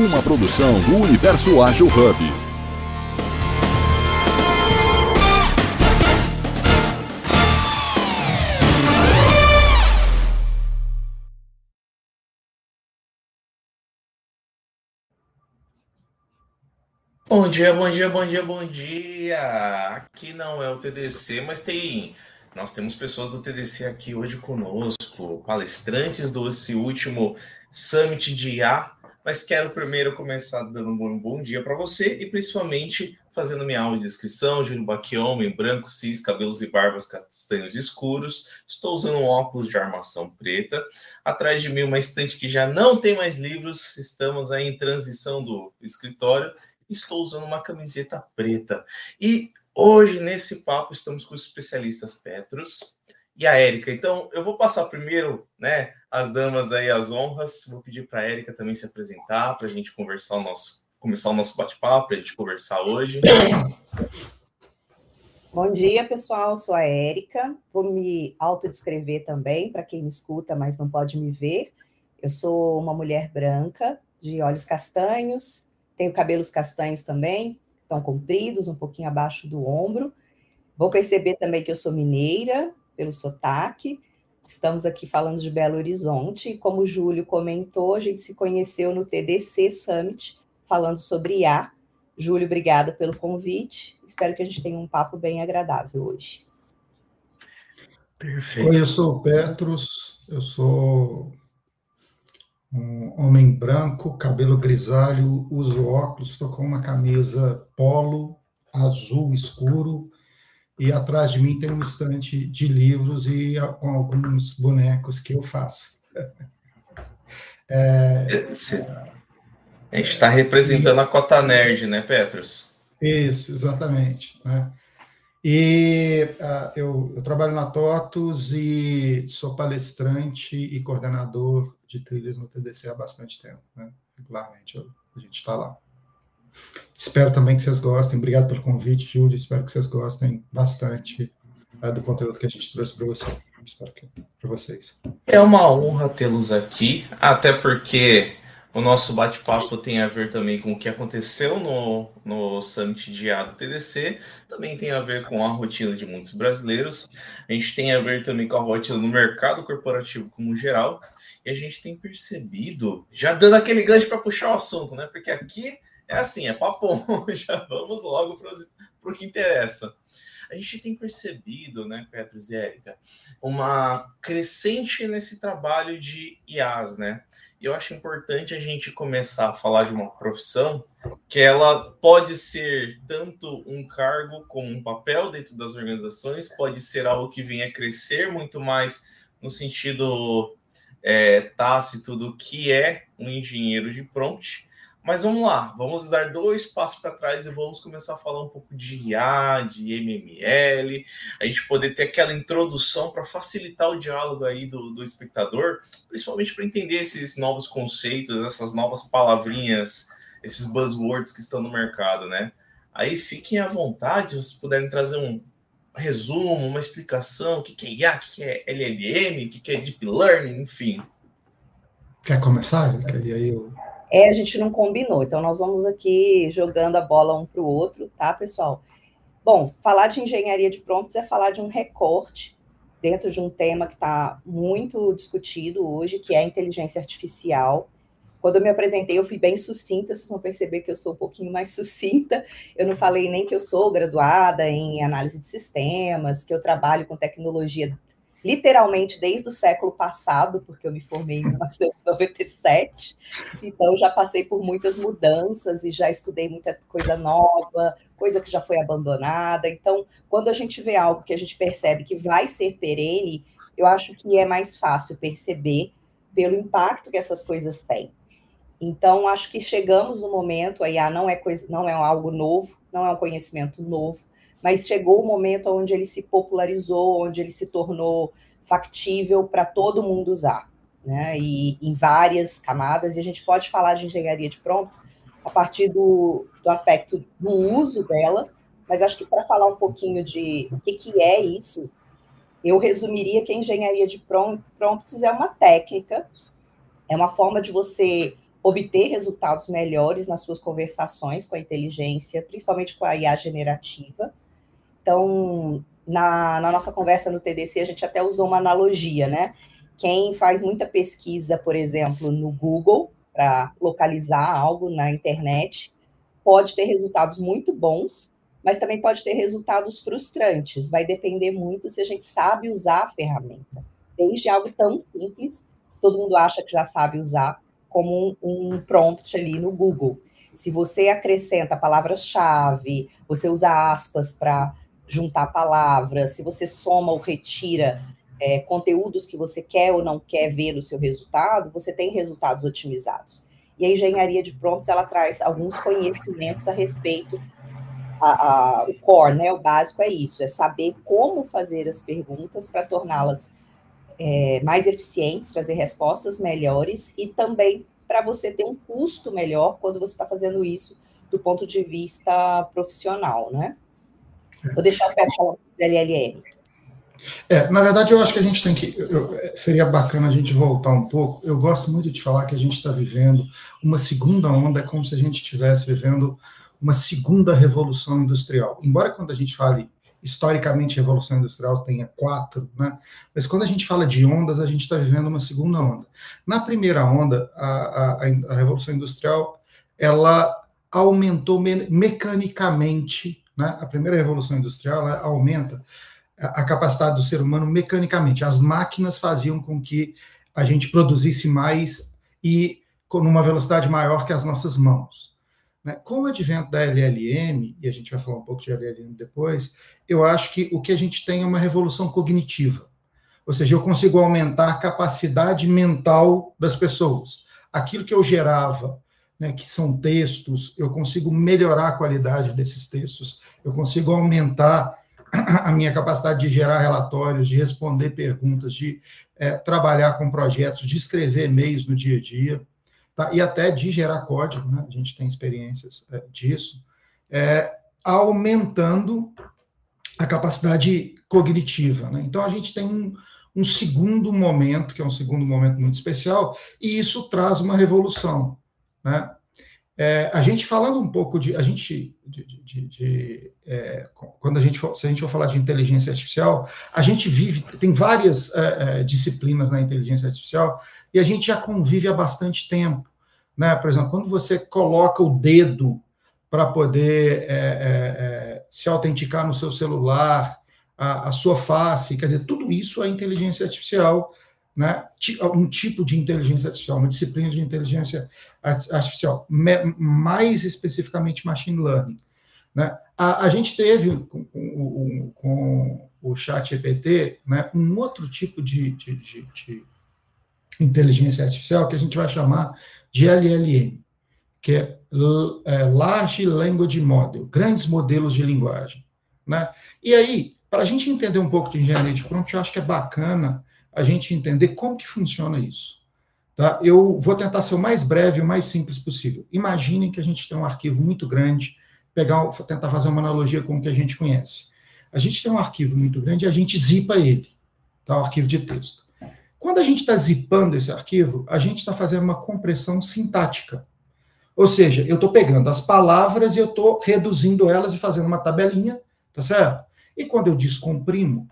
uma produção do Universo Ágil Hub. Bom dia, bom dia, bom dia, bom dia! Aqui não é o TDC, mas nós temos pessoas do TDC aqui hoje conosco, palestrantes desse último Summit de IA, mas quero primeiro começar dando um bom dia para você e principalmente fazendo minha audiodescrição. Júlio Baquion, homem branco, cis, cabelos e barbas castanhos escuros. Estou usando um óculos de armação preta. Atrás de mim uma estante que já não tem mais livros. Estamos aí em transição do escritório. Estou usando uma camiseta preta. E hoje, nesse papo, estamos com os especialistas Petros e a Érica. Então, eu vou passar primeiro, né, as damas aí, as honras. Vou pedir para a Érica também se apresentar, para a gente começar o nosso bate-papo, para a gente conversar hoje. Bom dia, pessoal. Sou a Érica. Vou me autodescrever também, para quem me escuta, mas não pode me ver. Eu sou uma mulher branca, de olhos castanhos, tenho cabelos castanhos também, estão compridos, um pouquinho abaixo do ombro. Vou perceber também que eu sou mineira, pelo sotaque. Estamos aqui falando de Belo Horizonte. Como o Júlio comentou, a gente se conheceu no TDC Summit, falando sobre IA. Júlio, obrigada pelo convite. Espero que a gente tenha um papo bem agradável hoje. Perfeito. Oi, eu sou o Petros, eu sou um homem branco, cabelo grisalho, uso óculos, estou com uma camisa polo azul escuro e atrás de mim tem um estante de livros e com alguns bonecos que eu faço. A gente está representando a cota nerd, né, Petros? Isso, exatamente, né? E eu trabalho na TOTUS e sou palestrante e coordenador de trilhas no TDC há bastante tempo, né? Regularmente a gente está lá. Espero também que vocês gostem. Obrigado pelo convite, Júlio. Espero que vocês gostem bastante do conteúdo que a gente trouxe para você. Espero que para vocês. É uma honra tê-los aqui, até porque o nosso bate-papo tem a ver também com o que aconteceu no Summit de IA do TDC, também tem a ver com a rotina de muitos brasileiros, a gente tem a ver também com a rotina no mercado corporativo como geral, e a gente tem percebido, já dando aquele gancho para puxar o assunto, né? Porque aqui é assim, é papo, já vamos logo para o que interessa. A gente tem percebido, né, Petros e Érica, uma crescente nesse trabalho de IAs, né? E eu acho importante a gente começar a falar de uma profissão que ela pode ser tanto um cargo como um papel dentro das organizações, pode ser algo que venha a crescer muito mais no sentido tácito do que é um engenheiro de prompt. Mas vamos lá, vamos dar 2 passos para trás e vamos começar a falar um pouco de IA, de MML, a gente poder ter aquela introdução para facilitar o diálogo aí do espectador, principalmente para entender esses novos conceitos, essas novas palavrinhas, esses buzzwords que estão no mercado, né? Aí fiquem à vontade, se vocês puderem trazer um resumo, uma explicação, o que é IA, o que é LLM, o que é Deep Learning, enfim. Quer começar, Erika? E aí eu... A gente não combinou, então nós vamos aqui jogando a bola um para o outro, tá, pessoal? Bom, falar de engenharia de prompts é falar de um recorte dentro de um tema que está muito discutido hoje, que é a inteligência artificial. Quando eu me apresentei, eu fui bem sucinta, vocês vão perceber que eu sou um pouquinho mais sucinta. Eu não falei nem que eu sou graduada em análise de sistemas, que eu trabalho com tecnologia literalmente desde o século passado, porque eu me formei em 1997, então já passei por muitas mudanças e já estudei muita coisa nova, coisa que já foi abandonada. Então, quando a gente vê algo que a gente percebe que vai ser perene, eu acho que é mais fácil perceber pelo impacto que essas coisas têm. Então, acho que chegamos no momento, a IA não é algo novo, não é um conhecimento novo, mas chegou o momento onde ele se popularizou, onde ele se tornou factível para todo mundo usar, né? E em várias camadas, e a gente pode falar de engenharia de prompts a partir do aspecto do uso dela, mas acho que para falar um pouquinho de o que é isso, eu resumiria que a engenharia de prompts é uma técnica, é uma forma de você obter resultados melhores nas suas conversações com a inteligência, principalmente com a IA generativa. Então, na nossa conversa no TDC, a gente até usou uma analogia, né? Quem faz muita pesquisa, por exemplo, no Google, para localizar algo na internet, pode ter resultados muito bons, mas também pode ter resultados frustrantes. Vai depender muito se a gente sabe usar a ferramenta. Desde algo tão simples, todo mundo acha que já sabe usar, como um prompt ali no Google. Se você acrescenta palavras-chave, você usa aspas para juntar palavras, se você soma ou retira conteúdos que você quer ou não quer ver no seu resultado, você tem resultados otimizados. E a engenharia de prompts, ela traz alguns conhecimentos a respeito, o core, né, o básico é isso, é saber como fazer as perguntas para torná-las mais eficientes, trazer respostas melhores e também para você ter um custo melhor quando você está fazendo isso do ponto de vista profissional, né? Vou deixar o Pedro falar de LLM. Na verdade, eu acho que a gente tem que... seria bacana a gente voltar um pouco. Eu gosto muito de falar que a gente está vivendo uma segunda onda, é como se a gente estivesse vivendo uma segunda revolução industrial. Embora quando a gente fale historicamente revolução industrial tenha 4, né? Mas quando a gente fala de ondas, a gente está vivendo uma segunda onda. Na primeira onda, a revolução industrial, ela aumentou mecanicamente, né? A primeira revolução industrial, ela aumenta a capacidade do ser humano mecanicamente. As máquinas faziam com que a gente produzisse mais e numa velocidade maior que as nossas mãos. Com o advento da LLM, e a gente vai falar um pouco de LLM depois, eu acho que o que a gente tem é uma revolução cognitiva. Ou seja, eu consigo aumentar a capacidade mental das pessoas. Aquilo que eu gerava, né, que são textos, eu consigo melhorar a qualidade desses textos, eu consigo aumentar a minha capacidade de gerar relatórios, de responder perguntas, de trabalhar com projetos, de escrever e-mails no dia a dia, tá? E até de gerar código, né? A gente tem experiências disso, aumentando a capacidade cognitiva, né? Então, a gente tem um segundo momento, que é um segundo momento muito especial, e isso traz uma revolução, né? A gente falando um pouco se a gente for falar de inteligência artificial, a gente tem várias disciplinas na inteligência artificial e a gente já convive há bastante tempo, né? Por exemplo, quando você coloca o dedo para poder se autenticar no seu celular, a sua face, quer dizer, tudo isso é inteligência artificial, né? Um tipo de inteligência artificial, uma disciplina de inteligência artificial, mais especificamente machine learning, né? A gente teve com o ChatGPT, né, um outro tipo de inteligência artificial que a gente vai chamar de LLM, que é Large Language Model, grandes modelos de linguagem, né? E aí, para a gente entender um pouco de engenharia de prompt, eu acho que é bacana a gente entender como que funciona isso. Tá? Eu vou tentar ser o mais breve e o mais simples possível. Imaginem que a gente tem um arquivo muito grande, tentar fazer uma analogia com o que a gente conhece. A gente tem um arquivo muito grande e a gente zipa ele, tá? O arquivo de texto. Quando a gente está zipando esse arquivo, a gente está fazendo uma compressão sintática. Ou seja, eu estou pegando as palavras e eu estou reduzindo elas e fazendo uma tabelinha, tá certo? E quando eu descomprimo,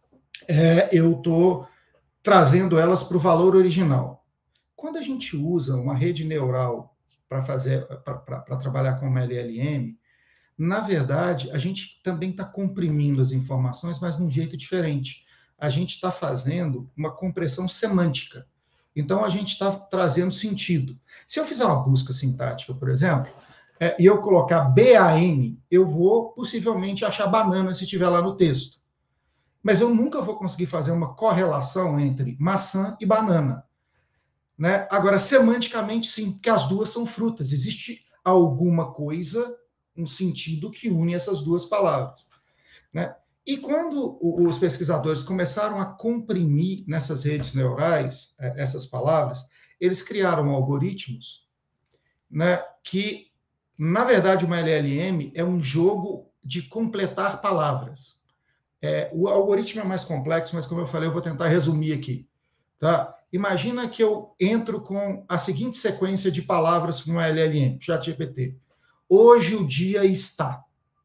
eu estou trazendo elas para o valor original. Quando a gente usa uma rede neural para trabalhar com uma LLM, na verdade, a gente também está comprimindo as informações, mas de um jeito diferente. A gente está fazendo uma compressão semântica. Então, a gente está trazendo sentido. Se eu fizer uma busca sintática, por exemplo, e eu colocar BAN, eu vou possivelmente achar banana se estiver lá no texto. Mas eu nunca vou conseguir fazer uma correlação entre maçã e banana, né? Agora, semanticamente, sim, porque as duas são frutas. Existe alguma coisa, um sentido que une essas duas palavras, né? E quando os pesquisadores começaram a comprimir nessas redes neurais essas palavras, eles criaram algoritmos, né, que, na verdade, uma LLM é um jogo de completar palavras. O algoritmo é mais complexo, mas, como eu falei, eu vou tentar resumir aqui. Tá? Imagina que eu entro com a seguinte sequência de palavras no LLM, ChatGPT. Hoje o dia está.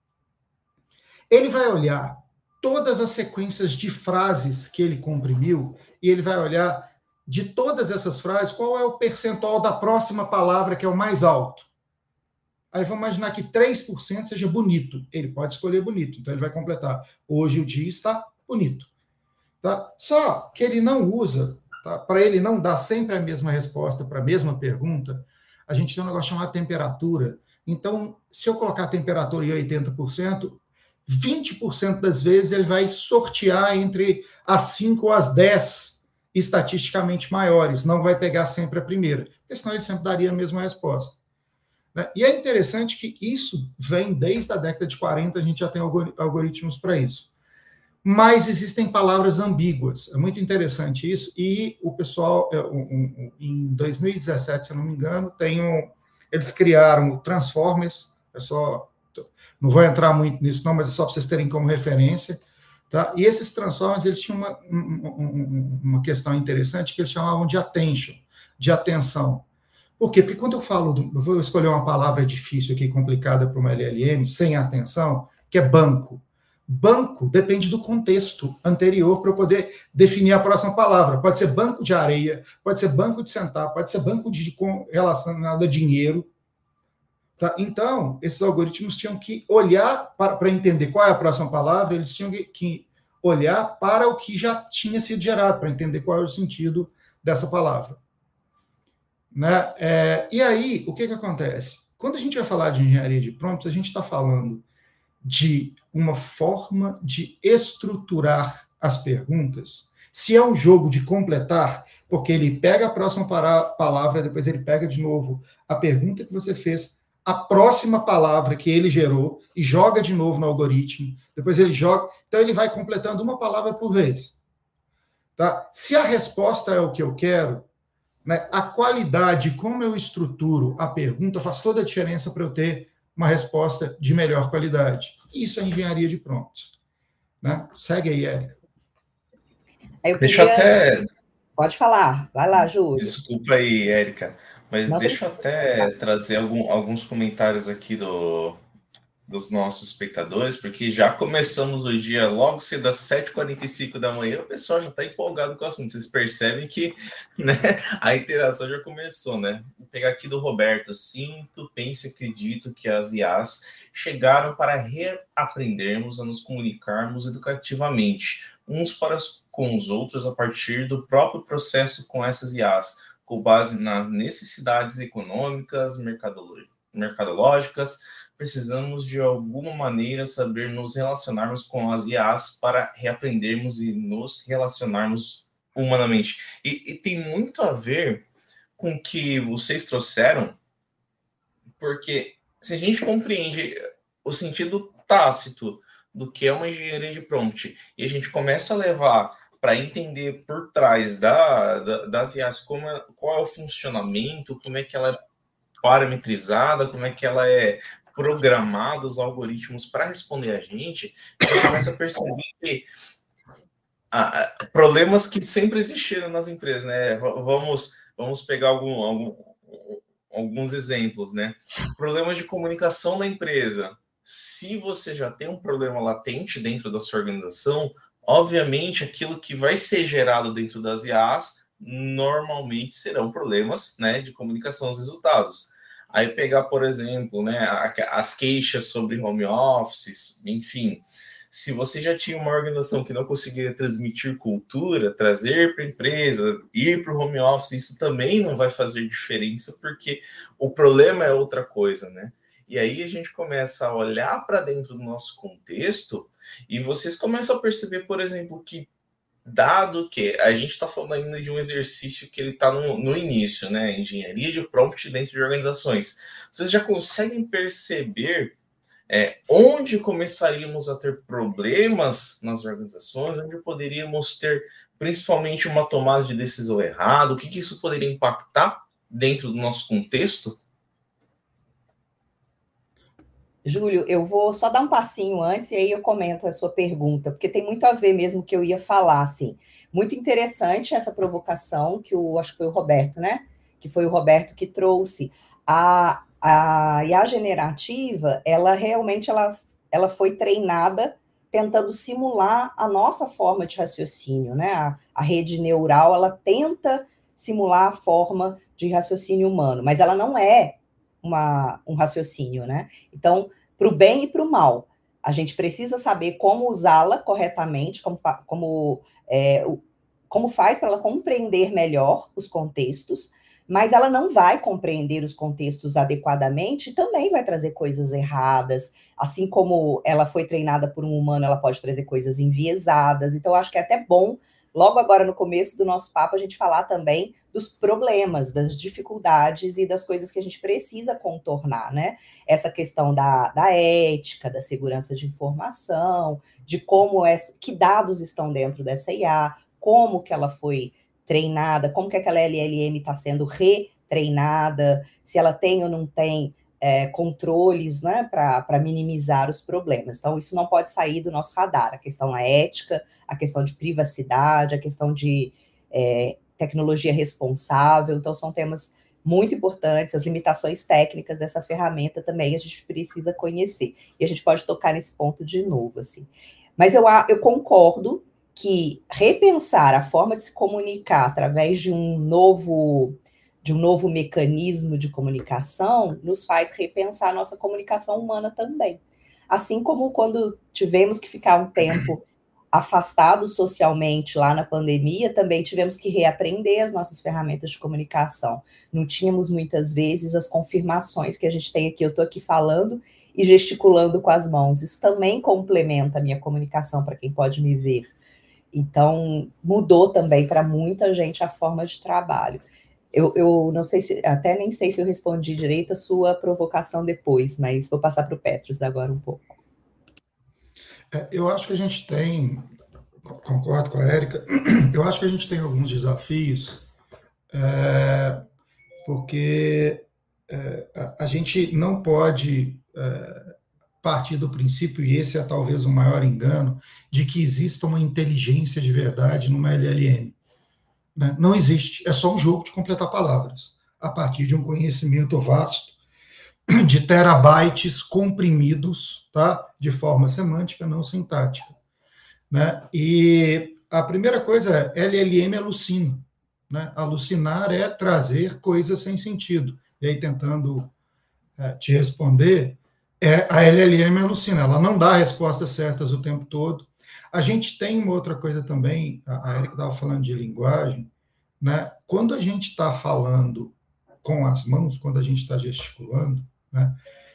Ele vai olhar todas as sequências de frases que ele comprimiu e ele vai olhar de todas essas frases qual é o percentual da próxima palavra que é o mais alto. Aí vamos imaginar que 3% seja bonito. Ele pode escolher bonito. Então ele vai completar. Hoje o dia está bonito. Tá? Só que ele não usa, tá? Para ele não dar sempre a mesma resposta para a mesma pergunta, a gente tem um negócio chamado temperatura. Então, se eu colocar a temperatura em 80%, 20% das vezes ele vai sortear entre as 5 ou as 10 estatisticamente maiores. Não vai pegar sempre a primeira, porque senão ele sempre daria a mesma resposta. Né? E é interessante que isso vem desde a década de 40, a gente já tem algoritmos para isso. Mas existem palavras ambíguas. É muito interessante isso. E o pessoal, em 2017, se eu não me engano, eles criaram o Transformers. Não vou entrar muito nisso, não, mas é só para vocês terem como referência. Tá? E esses Transformers, eles tinham uma questão interessante que eles chamavam de attention, de atenção. Por quê? Porque quando eu vou escolher uma palavra difícil aqui, complicada para uma LLM, sem atenção, que é banco. Banco depende do contexto anterior para eu poder definir a próxima palavra. Pode ser banco de areia, pode ser banco de sentar, pode ser banco relacionado a dinheiro. Tá? Então, esses algoritmos tinham que olhar para entender qual é a próxima palavra, eles tinham que olhar para o que já tinha sido gerado, para entender qual é o sentido dessa palavra. Né? E aí, o que acontece? Quando a gente vai falar de engenharia de prompts, a gente está falando de uma forma de estruturar as perguntas. Se é um jogo de completar, porque ele pega a próxima palavra, depois ele pega de novo a pergunta que você fez, a próxima palavra que ele gerou e joga de novo no algoritmo, depois ele joga, então ele vai completando uma palavra por vez. Tá? Se a resposta é o que eu quero, né, a qualidade, como eu estruturo a pergunta, faz toda a diferença para eu ter uma resposta de melhor qualidade. Isso é engenharia de prompts. Né? Segue aí, Érica. Deixa eu até... Pode falar. Vai lá, Júlio. Desculpa aí, Érica, mas deixa eu até trazer alguns comentários aqui dos nossos espectadores, porque já começamos o dia logo cedo às 7h45 da manhã, o pessoal já está empolgado com o assunto. Vocês percebem que, né, a interação já começou, né? Vou pegar aqui do Roberto. Sinto, penso e acredito que as IAs chegaram para reaprendermos a nos comunicarmos educativamente, uns para com os outros, a partir do próprio processo com essas IAs, com base nas necessidades econômicas, mercadológicas. Precisamos, de alguma maneira, saber nos relacionarmos com as IAs para reaprendermos e nos relacionarmos humanamente. E tem muito a ver com o que vocês trouxeram, porque se a gente compreende o sentido tácito do que é uma engenharia de prompt e a gente começa a levar para entender por trás das IAs qual é o funcionamento, como é que ela é parametrizada, como é que ela é programada, os algoritmos para responder a gente começa a perceber que problemas que sempre existiram nas empresas, né? Vamos pegar alguns exemplos, né? Problemas de comunicação da empresa. Se você já tem um problema latente dentro da sua organização, obviamente aquilo que vai ser gerado dentro das IAs normalmente serão problemas, né, de comunicação dos resultados. Aí pegar, por exemplo, né, as queixas sobre home office, enfim. Se você já tinha uma organização que não conseguia transmitir cultura, trazer para a empresa, ir para o home office, isso também não vai fazer diferença, porque o problema é outra coisa, né? E aí a gente começa a olhar para dentro do nosso contexto e vocês começam a perceber, por exemplo, que dado que a gente está falando ainda de um exercício que ele está no início, né? Engenharia de prompt dentro de organizações. Vocês já conseguem perceber onde começaríamos a ter problemas nas organizações, onde poderíamos ter principalmente uma tomada de decisão errada, o que isso poderia impactar dentro do nosso contexto? Júlio, eu vou só dar um passinho antes e aí eu comento a sua pergunta, porque tem muito a ver mesmo com o que eu ia falar, assim. muito interessante essa provocação que acho que foi o Roberto, né? Que foi o Roberto que trouxe. A IA generativa, ela realmente ela foi treinada tentando simular a nossa forma de raciocínio, né? A rede neural, ela tenta simular a forma de raciocínio humano, mas ela não é um raciocínio, né? Então, para o bem e para o mal, a gente precisa saber como usá-la corretamente, como faz para ela compreender melhor os contextos, mas ela não vai compreender os contextos adequadamente e também vai trazer coisas erradas. Assim como ela foi treinada por um humano, ela pode trazer coisas enviesadas. Então, acho que é até bom, logo agora no começo do nosso papo, a gente falar também dos problemas, das dificuldades e das coisas que a gente precisa contornar, né? Essa questão da ética, da segurança de informação, de que dados estão dentro dessa IA, como que ela foi treinada, como que aquela LLM está sendo retreinada, se ela tem ou não tem controles, né, para minimizar os problemas. Então, isso não pode sair do nosso radar. A questão da ética, a questão de privacidade, a questão de tecnologia responsável. Então, são temas muito importantes. As limitações técnicas dessa ferramenta também a gente precisa conhecer. E a gente pode tocar nesse ponto de novo, assim. Mas eu concordo que repensar a forma de se comunicar através de um novo mecanismo de comunicação nos faz repensar a nossa comunicação humana também. Assim como quando tivemos que ficar um tempo afastados socialmente lá na pandemia, também tivemos que reaprender as nossas ferramentas de comunicação. Não tínhamos muitas vezes as confirmações que a gente tem aqui. Eu estou aqui falando e gesticulando com as mãos. Isso também complementa a minha comunicação para quem pode me ver. Então, mudou também para muita gente a forma de trabalho. Eu não sei até nem sei se eu respondi direito a sua provocação depois, mas vou passar para o Petros agora um pouco. Eu acho que a gente tem, concordo com a Érica, eu acho que a gente tem alguns desafios, porque a gente não pode partir do princípio, e esse é talvez o maior engano, de que exista uma inteligência de verdade numa LLM. Né? Não existe, é só um jogo de completar palavras, a partir de um conhecimento vasto, de terabytes comprimidos, tá? De forma semântica, não sintática. Né? E a primeira coisa é, LLM alucina. Né? Alucinar é trazer coisas sem sentido. E aí, tentando te responder, a LLM alucina, ela não dá respostas certas o tempo todo. A gente tem uma outra coisa também, a Érica estava falando de linguagem, né? Quando a gente está falando com as mãos, quando a gente está gesticulando, né?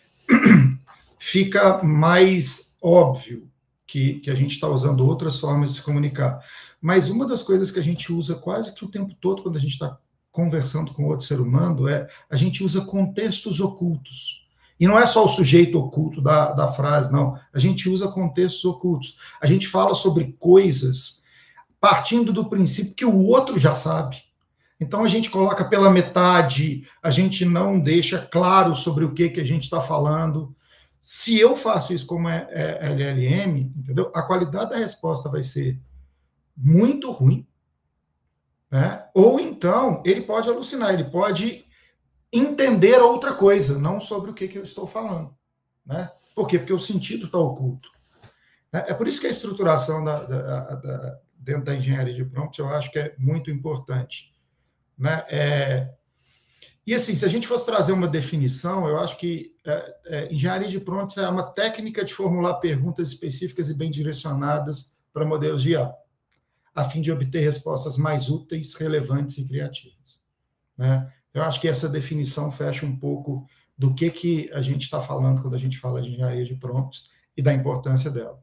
Fica mais óbvio que a gente está usando outras formas de se comunicar. Mas uma das coisas que a gente usa quase que o tempo todo quando a gente está conversando com outro ser humano a gente usa contextos ocultos. E não é só o sujeito oculto da frase, não. A gente usa contextos ocultos. A gente fala sobre coisas partindo do princípio que o outro já sabe. Então, a gente coloca pela metade, a gente não deixa claro sobre o que a gente está falando. Se eu faço isso como LLM, entendeu? A qualidade da resposta vai ser muito ruim, né? Ou então, ele pode alucinar, ele pode entender outra coisa, não sobre o que eu estou falando. Né? Por quê? Porque o sentido está oculto. É por isso que a estruturação dentro da engenharia de prompt eu acho que é muito importante. Né? E assim, se a gente fosse trazer uma definição, eu acho que engenharia de prompts é uma técnica de formular perguntas específicas e bem direcionadas para modelos de IA, a fim de obter respostas mais úteis, relevantes e criativas. Né? Eu acho que essa definição fecha um pouco do que a gente está falando quando a gente fala de engenharia de prompts e da importância dela.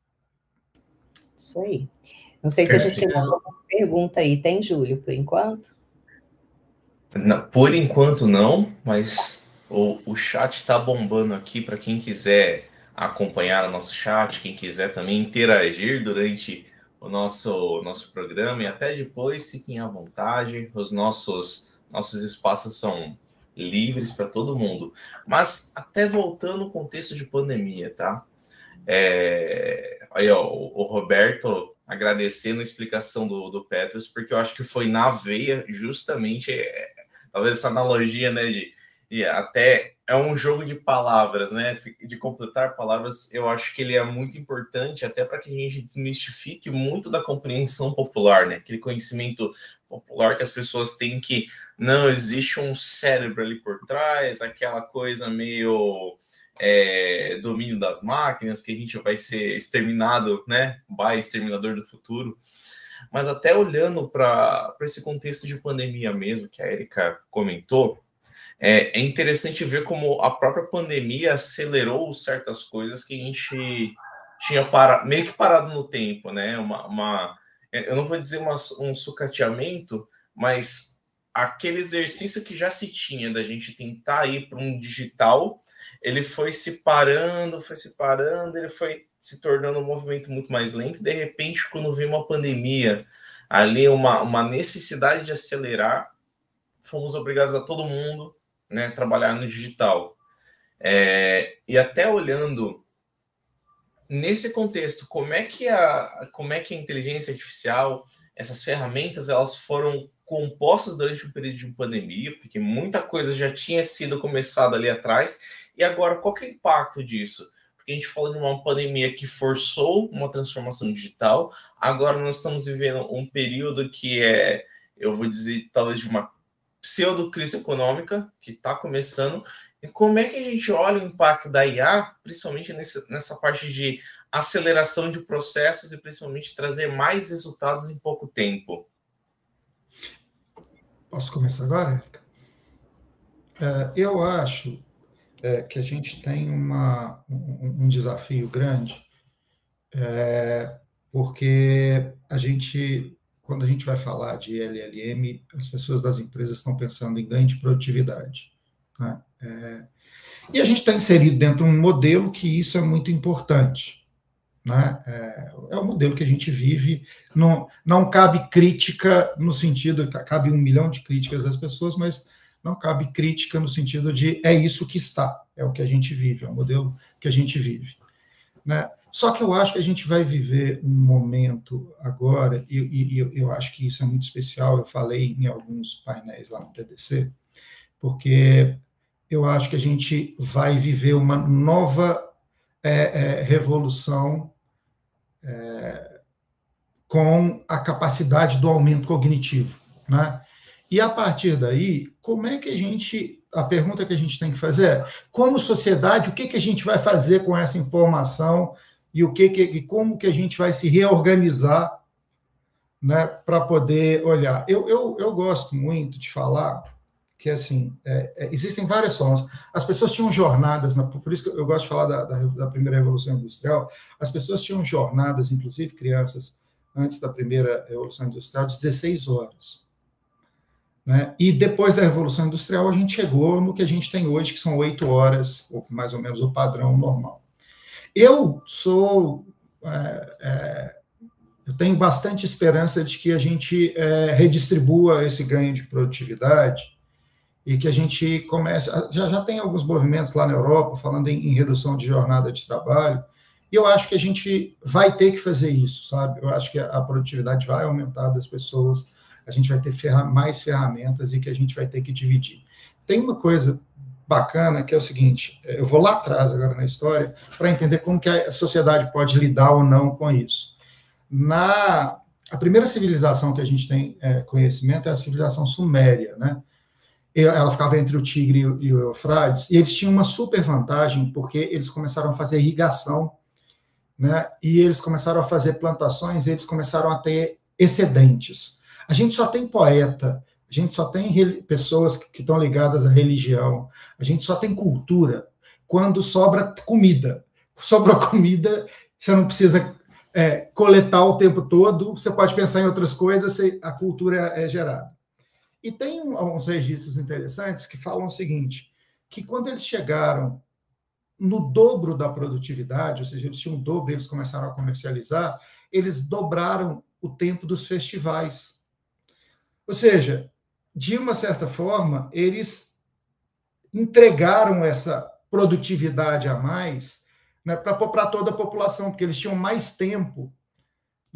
Isso aí. Não sei se a gente tem alguma pergunta aí. Tem, Júlio, por enquanto? Não, por enquanto não, mas o chat está bombando aqui para quem quiser acompanhar o nosso chat, quem quiser também interagir durante o nosso programa e até depois, fiquem à vontade, os nossos espaços são livres para todo mundo. Mas até voltando ao contexto de pandemia, tá? Aí, ó, o Roberto agradecendo a explicação do Petros, porque eu acho que foi na veia, justamente, talvez essa analogia, né, de até é um jogo de palavras, né, de completar palavras, eu acho que ele é muito importante, até para que a gente desmistifique muito da compreensão popular, né, aquele conhecimento popular que as pessoas têm que não existe um cérebro ali por trás, aquela coisa meio domínio das máquinas, que a gente vai ser exterminado, né? Exterminador do futuro. Mas até olhando para esse contexto de pandemia mesmo, que a Erika comentou, é interessante ver como a própria pandemia acelerou certas coisas que a gente tinha meio que parado no tempo, né? Eu não vou dizer um sucateamento, mas aquele exercício que já se tinha da gente tentar ir para um digital, ele foi se parando, ele foi se tornando um movimento muito mais lento, e de repente, quando veio uma pandemia, ali uma necessidade de acelerar, fomos obrigados a todo mundo, né, trabalhar no digital. E até olhando nesse contexto, como é que a inteligência artificial, essas ferramentas, elas foram compostas durante o período de pandemia, porque muita coisa já tinha sido começada ali atrás, e agora qual que é o impacto disso? Porque a gente falou de uma pandemia que forçou uma transformação digital, agora nós estamos vivendo um período que eu vou dizer, talvez de uma pseudo-crise econômica, que está começando. E como é que a gente olha o impacto da IA, principalmente nessa parte de aceleração de processos e principalmente trazer mais resultados em pouco tempo? Posso começar agora, Erika? Eu acho que a gente tem um desafio grande, porque quando a gente vai falar de LLM, as pessoas das empresas estão pensando em ganho de produtividade, né? E a gente está inserido dentro de um modelo que isso é muito importante, né? É o modelo que a gente vive, não cabe crítica no sentido, cabe 1 milhão de críticas às pessoas, mas não cabe crítica no sentido de é isso que está, é o que a gente vive, é o modelo que a gente vive, né? Só que eu acho que a gente vai viver um momento agora, e eu acho que isso é muito especial, eu falei em alguns painéis lá no TDC, porque eu acho que a gente vai viver uma nova revolução com a capacidade do aumento cognitivo, né? E a partir daí, como é que a pergunta que a gente tem que fazer é, como sociedade, o que a gente vai fazer com essa informação e como que a gente vai se reorganizar, né, para poder olhar. Eu gosto muito de falar que, assim, existem várias formas. As pessoas tinham jornadas, por isso que eu gosto de falar da primeira Revolução Industrial, as pessoas tinham jornadas, inclusive crianças, antes da primeira Revolução Industrial, de 16 horas. Né? E depois da Revolução Industrial, a gente chegou no que a gente tem hoje, que são 8 horas, ou mais ou menos o padrão normal. Eu tenho bastante esperança de que a gente redistribua esse ganho de produtividade e que a gente comece... Já tem alguns movimentos lá na Europa falando em redução de jornada de trabalho, e eu acho que a gente vai ter que fazer isso, sabe? Eu acho que a produtividade vai aumentar das pessoas, a gente vai ter mais ferramentas e que a gente vai ter que dividir. Tem uma coisa bacana que é o seguinte, eu vou lá atrás agora na história para entender como que a sociedade pode lidar ou não com isso. A primeira civilização que a gente tem conhecimento é a civilização suméria, né? Ela ficava entre o Tigre e o Eufrates, e eles tinham uma super vantagem, porque eles começaram a fazer irrigação, né? E eles começaram a fazer plantações, e eles começaram a ter excedentes. A gente só tem poeta, a gente só tem pessoas que estão ligadas à religião, a gente só tem cultura quando sobra comida. Sobrou comida, você não precisa coletar o tempo todo, você pode pensar em outras coisas, a cultura é gerada. E tem alguns registros interessantes que falam o seguinte, que quando eles chegaram no dobro da produtividade, ou seja, eles tinham o dobro, eles começaram a comercializar, eles dobraram o tempo dos festivais. Ou seja, de uma certa forma, eles entregaram essa produtividade a mais, né, para toda a população, porque eles tinham mais tempo,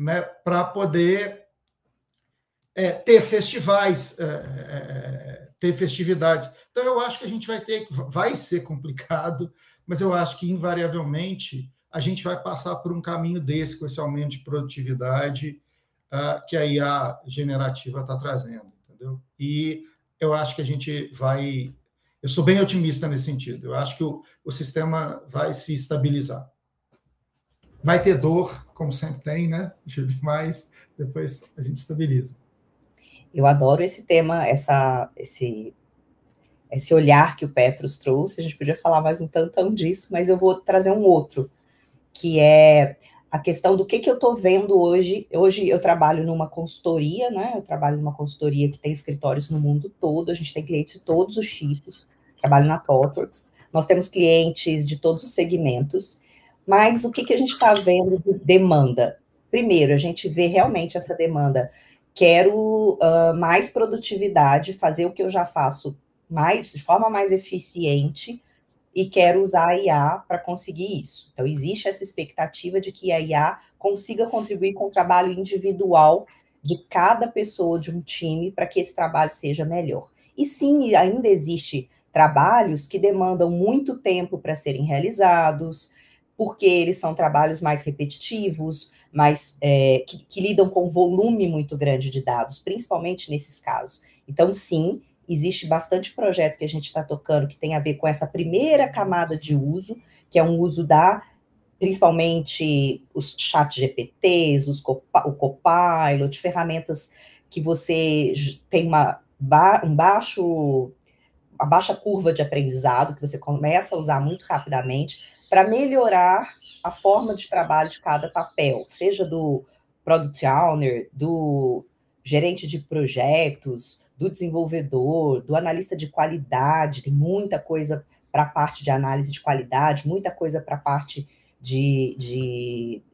né, para poder ter festivais, ter festividades. Então, eu acho que a gente vai ser complicado, mas eu acho que, invariavelmente, a gente vai passar por um caminho desse, com esse aumento de produtividade que a IA generativa está trazendo, entendeu? E eu acho que a gente vai... Eu sou bem otimista nesse sentido. Eu acho que o sistema vai se estabilizar. Vai ter dor, como sempre tem, né, Júlio? Mas depois a gente estabiliza. Eu adoro esse tema, esse olhar que o Petros trouxe. A gente podia falar mais um tantão disso, mas eu vou trazer um outro, que é a questão do que eu estou vendo hoje. Hoje eu trabalho numa consultoria, né? Eu trabalho numa consultoria que tem escritórios no mundo todo, a gente tem clientes de todos os tipos, trabalho na ThoughtWorks, nós temos clientes de todos os segmentos, mas o que a gente está vendo de demanda? Primeiro, a gente vê realmente essa demanda. Quero mais produtividade, fazer o que eu já faço de forma mais eficiente, e quero usar a IA para conseguir isso. Então, existe essa expectativa de que a IA consiga contribuir com o trabalho individual de cada pessoa de um time para que esse trabalho seja melhor. E sim, ainda existe trabalhos que demandam muito tempo para serem realizados, porque eles são trabalhos mais repetitivos, que lidam com um volume muito grande de dados, principalmente nesses casos. Então, sim, existe bastante projeto que a gente está tocando que tem a ver com essa primeira camada de uso, que é um uso principalmente os chat GPTs, o Copilot, ferramentas que você tem uma baixa curva de aprendizado, que você começa a usar muito rapidamente, para melhorar a forma de trabalho de cada papel, seja do Product Owner, do gerente de projetos, do desenvolvedor, do analista de qualidade. Tem muita coisa para a parte de análise de qualidade, muita coisa para a parte de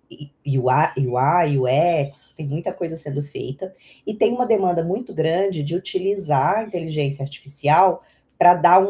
UI, UX, tem muita coisa sendo feita, e tem uma demanda muito grande de utilizar a inteligência artificial para dar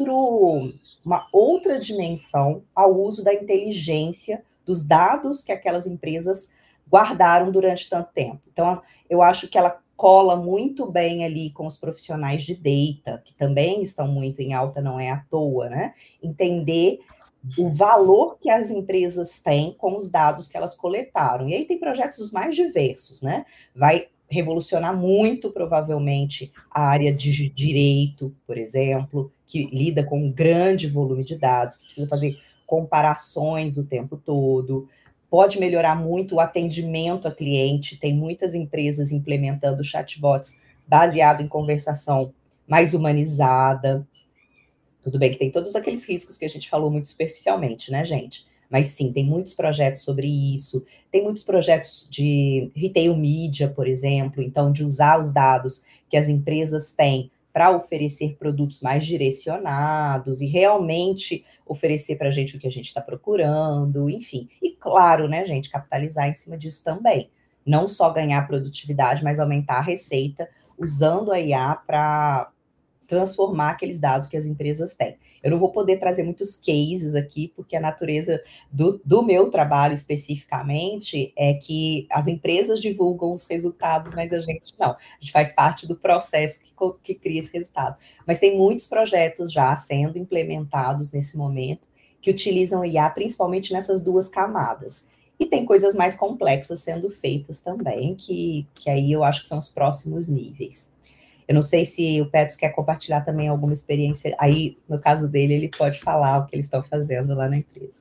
uma outra dimensão ao uso da inteligência, dos dados que aquelas empresas guardaram durante tanto tempo. Então, eu acho que ela cola muito bem ali com os profissionais de data, que também estão muito em alta, não é à toa, né? Entender o valor que as empresas têm com os dados que elas coletaram. E aí tem projetos os mais diversos, né? Vai revolucionar muito, provavelmente, a área de direito, por exemplo, que lida com um grande volume de dados, precisa fazer comparações o tempo todo. Pode melhorar muito o atendimento a cliente. Tem muitas empresas implementando chatbots baseado em conversação mais humanizada. Tudo bem que tem todos aqueles riscos que a gente falou muito superficialmente, né, gente? Mas sim, tem muitos projetos sobre isso. Tem muitos projetos de retail media, por exemplo, então de usar os dados que as empresas têm para oferecer produtos mais direcionados e realmente oferecer para a gente o que a gente está procurando, enfim. E claro, né, gente, capitalizar em cima disso também. Não só ganhar produtividade, mas aumentar a receita usando a IA para transformar aqueles dados que as empresas têm. Eu não vou poder trazer muitos cases aqui, porque a natureza do meu trabalho especificamente é que as empresas divulgam os resultados, mas a gente não. A gente faz parte do processo que cria esse resultado. Mas tem muitos projetos já sendo implementados nesse momento que utilizam IA principalmente nessas duas camadas. E tem coisas mais complexas sendo feitas também, que aí eu acho que são os próximos níveis. Eu não sei se o Petros quer compartilhar também alguma experiência. Aí, no caso dele, ele pode falar o que eles estão fazendo lá na empresa.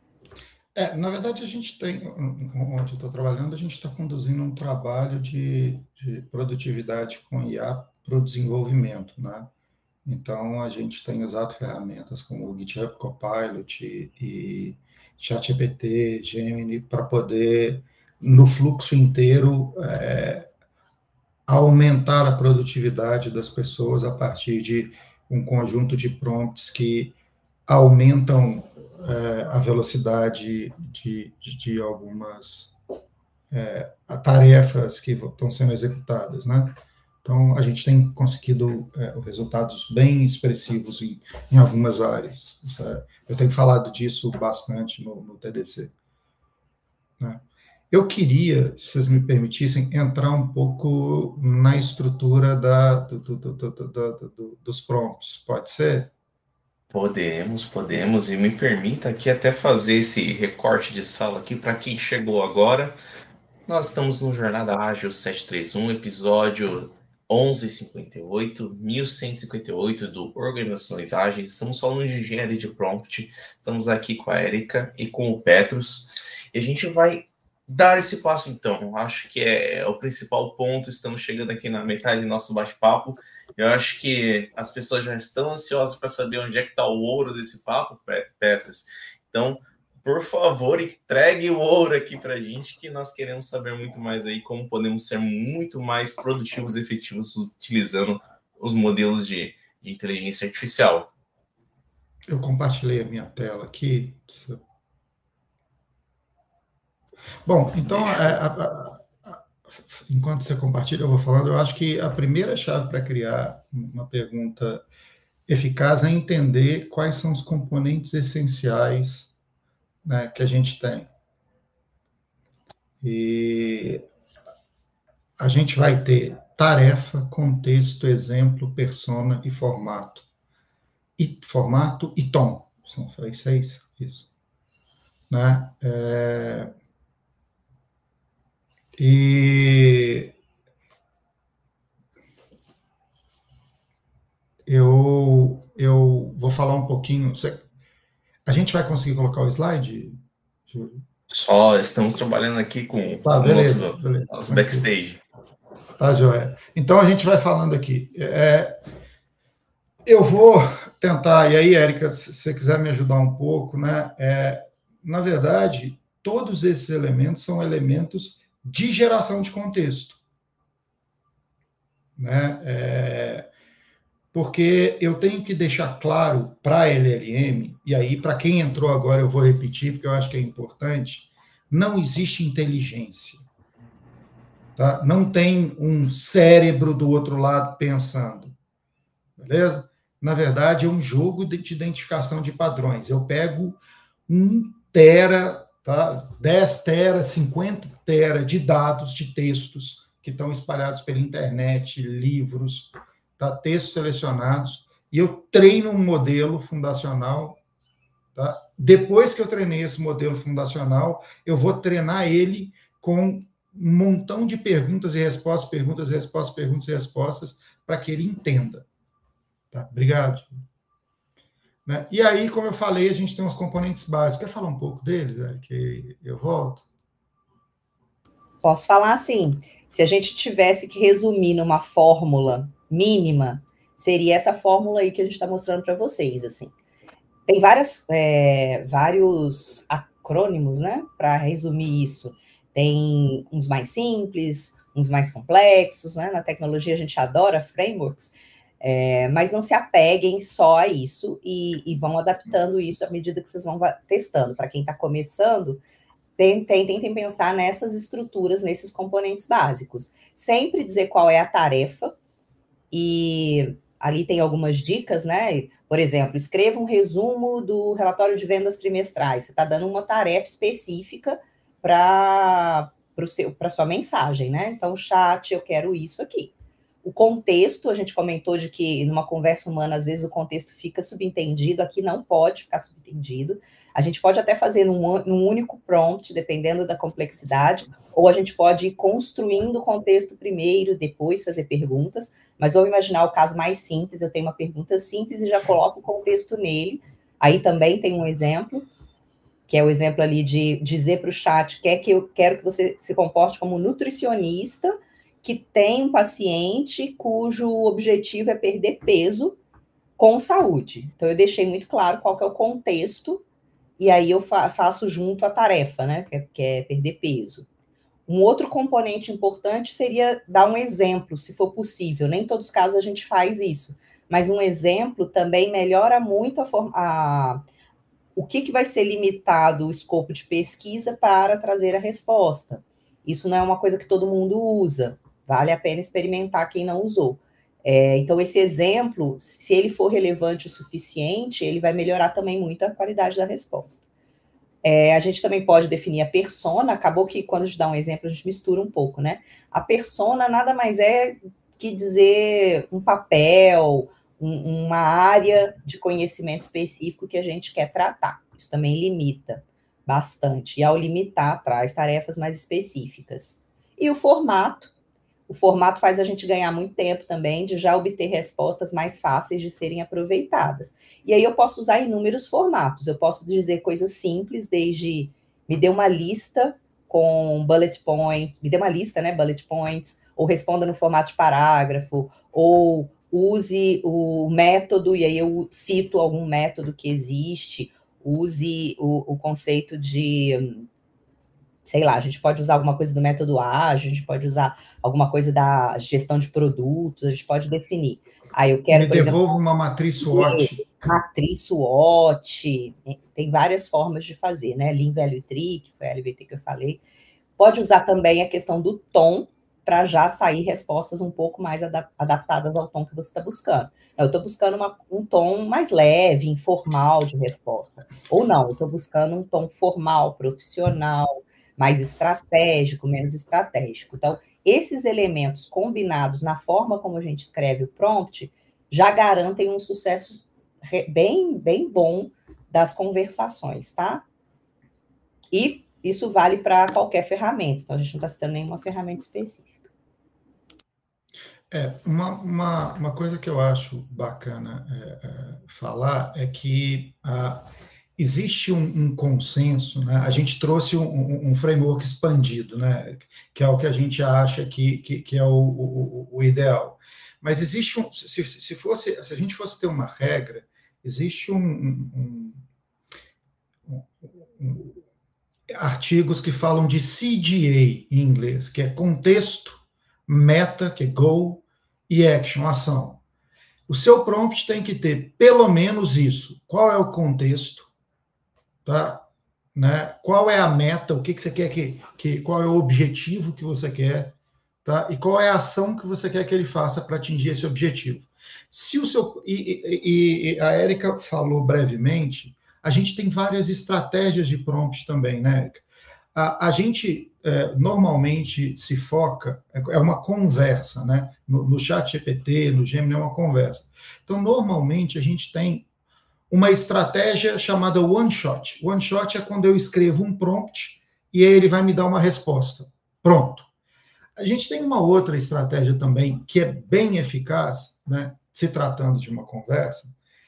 Na verdade, a gente tem, onde eu estou trabalhando, a gente está conduzindo um trabalho de produtividade com IA para o desenvolvimento, né? Então, a gente tem usado ferramentas como o GitHub Copilot e ChatGPT, Gemini, para poder, no fluxo inteiro, aumentar a produtividade das pessoas a partir de um conjunto de prompts que aumentam a velocidade de algumas tarefas que estão sendo executadas, né? Então, a gente tem conseguido resultados bem expressivos em algumas áreas. Eu tenho falado disso bastante no TDC, né? Eu queria, se vocês me permitissem, entrar um pouco na estrutura dos prompts, pode ser? Podemos, e me permita aqui até fazer esse recorte de sala aqui para quem chegou agora. Nós estamos no Jornada Ágil 731, episódio 1158, 1158 do Organizações Ágeis. Estamos falando de engenharia de prompt. Estamos aqui com a Érica e com o Petrus. E a gente vai dar esse passo, então. Acho que é o principal ponto. Estamos chegando aqui na metade do nosso bate-papo. Eu acho que as pessoas já estão ansiosas para saber onde é que está o ouro desse papo, Petrus. Então, por favor, entregue o ouro aqui para a gente, que nós queremos saber muito mais aí como podemos ser muito mais produtivos e efetivos utilizando os modelos de inteligência artificial. Eu compartilhei a minha tela aqui. Bom, então, enquanto você compartilha, eu vou falando, eu acho que a primeira chave para criar uma pergunta eficaz é entender quais são os componentes essenciais, né, que a gente tem. E a gente vai ter tarefa, contexto, exemplo, persona e formato. Formato e tom. São, falei 6? Isso. Né? E eu vou falar um pouquinho. A gente vai conseguir colocar o slide, Júlio? Só estamos trabalhando aqui com beleza, nosso backstage. Tá, joia. Então a gente vai falando aqui. Eu vou tentar, e aí, Érica, se você quiser me ajudar um pouco, né? Na verdade, todos esses elementos são elementos de geração de contexto, né? Porque eu tenho que deixar claro para a LLM, e aí, para quem entrou agora, eu vou repetir, porque eu acho que é importante, não existe inteligência. Tá? Não tem um cérebro do outro lado pensando. Beleza? Na verdade, é um jogo de identificação de padrões. Eu pego 1 tera, tá? 10 tera, 50 tera de dados, de textos que estão espalhados pela internet, livros, tá? Textos selecionados, e eu treino um modelo fundacional. Tá? Depois que eu treinei esse modelo fundacional, eu vou treinar ele com um montão de perguntas e respostas, perguntas e respostas, perguntas e respostas, para que ele entenda. Tá? Obrigado. Né? E aí, como eu falei, a gente tem uns componentes básicos. Quer falar um pouco deles, que eu volto? Posso falar assim, se a gente tivesse que resumir numa fórmula mínima, seria essa fórmula aí que a gente está mostrando para vocês, assim. Tem vários acrônimos, né, para resumir isso. Tem uns mais simples, uns mais complexos, né? Na tecnologia a gente adora frameworks, mas não se apeguem só a isso e vão adaptando isso à medida que vocês vão testando. Para quem está começando, tentem pensar nessas estruturas, nesses componentes básicos. Sempre dizer qual é a tarefa, e ali tem algumas dicas, né? Por exemplo, escreva um resumo do relatório de vendas trimestrais. Você está dando uma tarefa específica para sua mensagem, né? Então, chat, eu quero isso aqui. O contexto, a gente comentou de que numa conversa humana, às vezes o contexto fica subentendido, aqui não pode ficar subentendido. A gente pode até fazer num único prompt, dependendo da complexidade, ou a gente pode ir construindo o contexto primeiro, depois fazer perguntas, mas vamos imaginar o caso mais simples, eu tenho uma pergunta simples e já coloco o contexto nele. Aí também tem um exemplo, que é o exemplo ali de dizer para o chat eu quero que você se comporte como nutricionista, que tem um paciente cujo objetivo é perder peso com saúde. Então, eu deixei muito claro qual que é o contexto, e aí eu faço junto a tarefa, né, que é perder peso. Um outro componente importante seria dar um exemplo, se for possível. Nem em todos os casos a gente faz isso, mas um exemplo também melhora muito o que vai ser limitado o escopo de pesquisa para trazer a resposta. Isso não é uma coisa que todo mundo usa. Vale a pena experimentar quem não usou. Então, esse exemplo, se ele for relevante o suficiente, ele vai melhorar também muito a qualidade da resposta. A gente também pode definir a persona, acabou que quando a gente dá um exemplo, a gente mistura um pouco, né? A persona nada mais é que dizer um papel, uma área de conhecimento específico que a gente quer tratar. Isso também limita bastante, e ao limitar, traz tarefas mais específicas. E o formato faz a gente ganhar muito tempo também de já obter respostas mais fáceis de serem aproveitadas. E aí eu posso usar inúmeros formatos. Eu posso dizer coisas simples, desde me dê uma lista com bullet point, me dê uma lista, né, bullet points, ou responda no formato de parágrafo, ou use o método, e aí eu cito algum método que existe, use o conceito de... sei lá, a gente pode usar alguma coisa do método ágil, a gente pode usar alguma coisa da gestão de produtos, a gente pode definir. Aí eu quero, Me devolva uma matriz SWOT. Matriz SWOT, tem várias formas de fazer, né? Lean Value Tree, que foi a LVT que eu falei. Pode usar também a questão do tom, para já sair respostas um pouco mais adaptadas ao tom que você está buscando. Eu estou buscando um tom mais leve, informal de resposta. Ou não, eu estou buscando um tom formal, profissional, mais estratégico, menos estratégico. Então, esses elementos combinados na forma como a gente escreve o prompt já garantem um sucesso bem, bem bom das conversações, tá? E isso vale para qualquer ferramenta. Então, a gente não está citando nenhuma ferramenta específica. Uma coisa que eu acho bacana falar é que existe um consenso, né? A gente trouxe um framework expandido, né? Que é o que a gente acha que é o ideal. Mas existe se a gente fosse ter uma regra, existe artigos que falam de CGA em inglês, que é contexto, meta, que é goal, e action, ação. O seu prompt tem que ter pelo menos isso. Qual é o contexto? Tá? Né? Qual é a meta? O que você quer qual é o objetivo que você quer? Tá? E qual é a ação que você quer que ele faça para atingir esse objetivo? Se o seu e a Érica falou brevemente, a gente tem várias estratégias de prompt também, né, Érica? A gente normalmente se foca, é uma conversa, né? No ChatGPT, no Gemini, é uma conversa. Então, normalmente, a gente tem uma estratégia chamada one shot. One shot é quando eu escrevo um prompt e aí ele vai me dar uma resposta. Pronto. A gente tem uma outra estratégia também que é bem eficaz, né? Se tratando de uma conversa,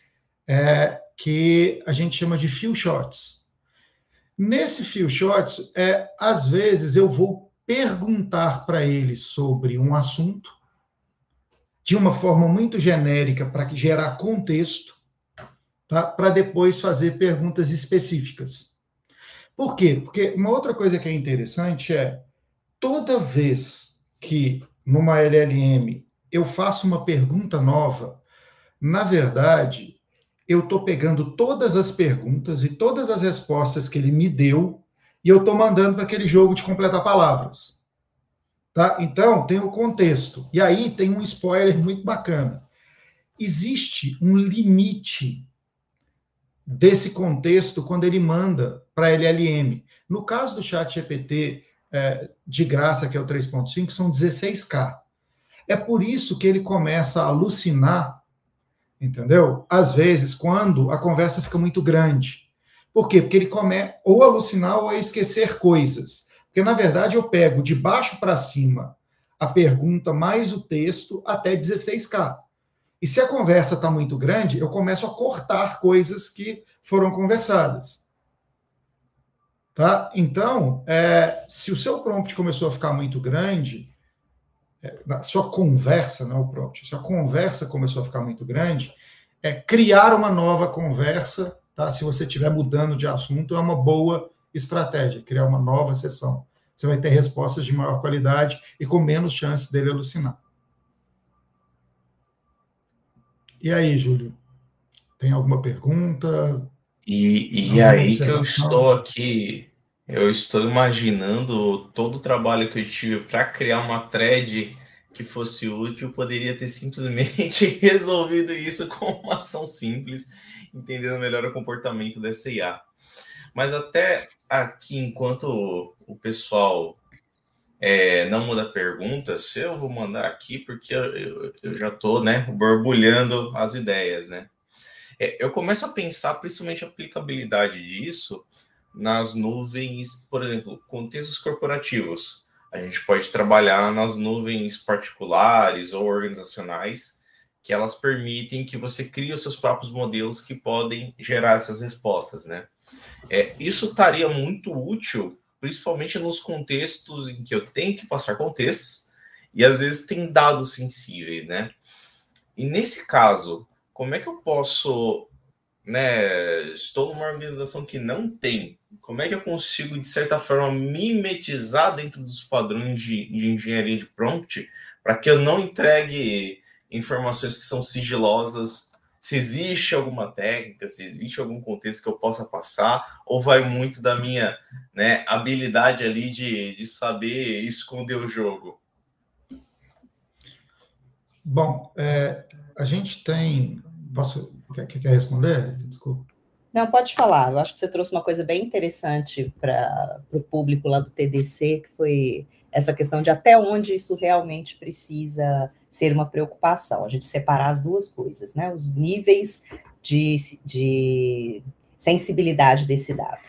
que a gente chama de few shots. Nesse few shots, às vezes eu vou perguntar para ele sobre um assunto de uma forma muito genérica para gerar contexto, tá? Para depois fazer perguntas específicas. Por quê? Porque uma outra coisa que é interessante toda vez que numa LLM eu faço uma pergunta nova, na verdade, eu estou pegando todas as perguntas e todas as respostas que ele me deu e eu estou mandando para aquele jogo de completar palavras. Tá? Então, tem o contexto. E aí tem um spoiler muito bacana. Existe um limite desse contexto quando ele manda para a LLM. No caso do ChatGPT de graça, que é o 3.5, são 16K. É por isso que ele começa a alucinar, entendeu? Às vezes, quando a conversa fica muito grande. Por quê? Porque ele começa ou a alucinar ou a esquecer coisas. Porque, na verdade, eu pego de baixo para cima a pergunta mais o texto até 16K. E se a conversa está muito grande, eu começo a cortar coisas que foram conversadas. Tá? Então, se o seu prompt começou a ficar muito grande, a sua conversa, não é o prompt, se a conversa começou a ficar muito grande, criar uma nova conversa, tá? Se você estiver mudando de assunto, é uma boa estratégia, criar uma nova sessão. Você vai ter respostas de maior qualidade e com menos chance dele alucinar. E aí, Júlio? Tem alguma pergunta? E aí que eu estou aqui, eu estou imaginando todo o trabalho que eu tive para criar uma thread que fosse útil, poderia ter simplesmente resolvido isso com uma ação simples, entendendo melhor o comportamento dessa IA. Mas até aqui, enquanto o pessoal não manda perguntas, eu vou mandar aqui, porque eu já estou, né, borbulhando as ideias, né? Eu começo a pensar, principalmente a aplicabilidade disso nas nuvens, por exemplo, contextos corporativos. A gente pode trabalhar nas nuvens particulares ou organizacionais, que elas permitem que você crie os seus próprios modelos que podem gerar essas respostas, né? Isso estaria muito útil, principalmente nos contextos em que eu tenho que passar contextos e às vezes tem dados sensíveis, né? E nesse caso, como é que eu posso, né? Estou numa organização que não tem. Como é que eu consigo, de certa forma, mimetizar dentro dos padrões de engenharia de prompt para que eu não entregue informações que são sigilosas? Se existe alguma técnica, se existe algum contexto que eu possa passar, ou vai muito da minha, né, habilidade ali de saber esconder o jogo? Bom, a gente tem... Quer responder? Desculpa. Não, pode falar. Eu acho que você trouxe uma coisa bem interessante para o público lá do TDC, que foi essa questão de até onde isso realmente precisa ser uma preocupação. A gente separar as duas coisas, né? Os níveis de sensibilidade desse dado.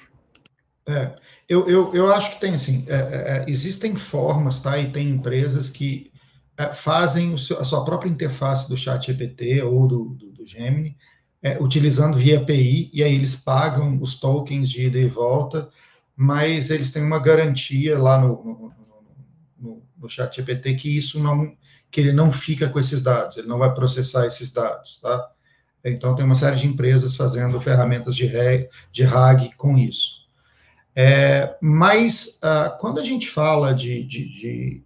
Eu acho que tem, assim, existem formas, tá? E tem empresas que fazem a sua própria interface do ChatGPT ou do Gemini, utilizando via API, e aí eles pagam os tokens de ida e volta, mas eles têm uma garantia lá no ChatGPT que ele não fica com esses dados, ele não vai processar esses dados, tá? Então tem uma série de empresas fazendo ferramentas de RAG com isso. Mas quando a gente fala de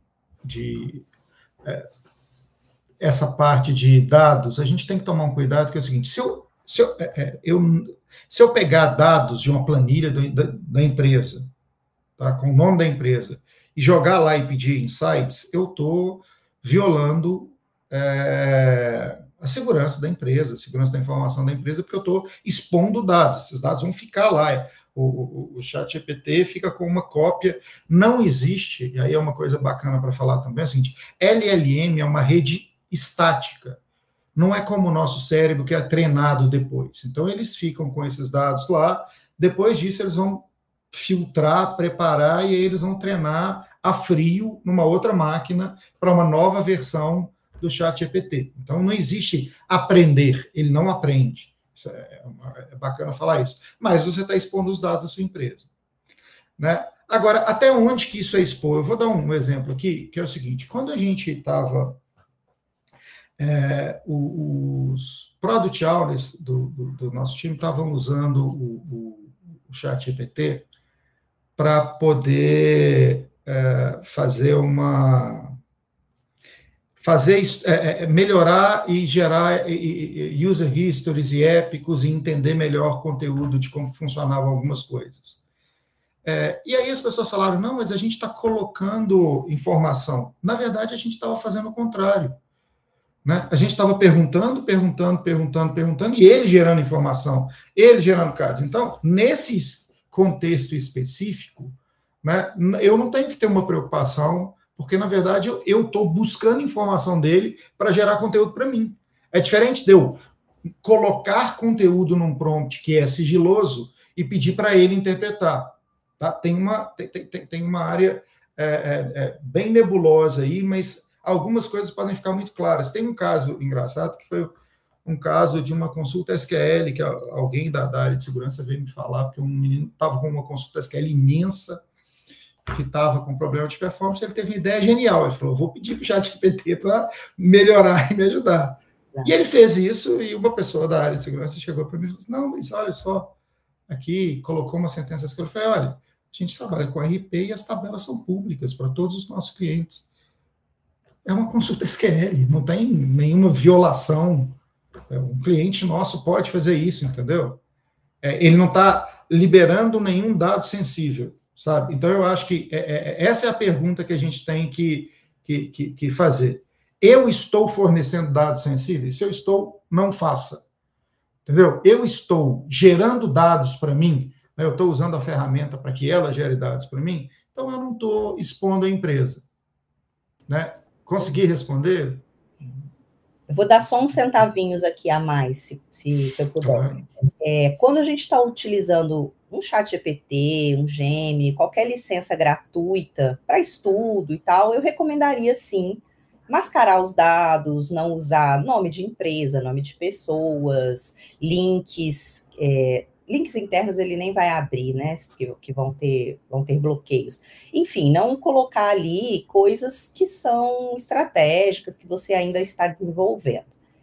essa parte de dados, a gente tem que tomar um cuidado, que é o seguinte: se eu pegar dados de uma planilha da empresa, tá, com o nome da empresa, e jogar lá e pedir insights, eu estou violando a segurança da empresa, a segurança da informação da empresa, porque eu estou expondo dados. Esses dados vão ficar lá. O ChatGPT fica com uma cópia. Não existe, e aí é uma coisa bacana para falar também, é o seguinte: LLM é uma rede estática. Não é como o nosso cérebro, que é treinado depois. Então, eles ficam com esses dados lá. Depois disso, eles vão filtrar, preparar, e aí eles vão treinar a frio numa outra máquina para uma nova versão do ChatGPT. Então, não existe aprender. Ele não aprende. Isso é bacana falar isso. Mas você está expondo os dados da sua empresa, né? Agora, até onde que isso é expor? Eu vou dar um exemplo aqui, que é o seguinte: quando a gente estava... os product owners do nosso time estavam usando o ChatGPT para poder melhorar e gerar user histories e épicos e entender melhor o conteúdo de como funcionavam algumas coisas. E aí as pessoas falaram: não, mas a gente está colocando informação. Na verdade, a gente estava fazendo o contrário, né? A gente estava perguntando, e ele gerando informação, ele gerando casos. Então, nesse contexto específico, né, eu não tenho que ter uma preocupação, porque, na verdade, eu estou buscando informação dele para gerar conteúdo para mim. É diferente de eu colocar conteúdo num prompt que é sigiloso e pedir para ele interpretar. Tá? Tem uma área bem nebulosa aí, mas algumas coisas podem ficar muito claras. Tem um caso engraçado, que foi um caso de uma consulta SQL, que alguém da área de segurança veio me falar, porque um menino estava com uma consulta SQL imensa, que estava com problema de performance. Ele teve uma ideia genial. Ele falou: vou pedir para o ChatGPT para melhorar e me ajudar. E ele fez isso, e uma pessoa da área de segurança chegou para mim e falou: não, mas olha só, aqui colocou uma sentença SQL. Eu falei: olha, a gente trabalha com RP e as tabelas são públicas para todos os nossos clientes. É uma consulta SQL, não tem nenhuma violação. Um cliente nosso pode fazer isso, entendeu? Ele não está liberando nenhum dado sensível, sabe? Então, eu acho que essa é a pergunta que a gente tem que fazer. Eu estou fornecendo dados sensíveis? Se eu estou, não faça. Entendeu? Eu estou gerando dados para mim né? Eu estou usando a ferramenta para que ela gere dados para mim, então eu não estou expondo a empresa, né? Consegui responder? Eu vou dar só uns centavinhos aqui a mais, se eu puder. Claro. Quando a gente está utilizando um ChatGPT, um Gemini, qualquer licença gratuita para estudo e tal, eu recomendaria, sim, mascarar os dados, não usar nome de empresa, nome de pessoas, links internos ele nem vai abrir, né, que vão ter bloqueios. Enfim, não colocar ali coisas que são estratégicas, que você ainda está desenvolvendo.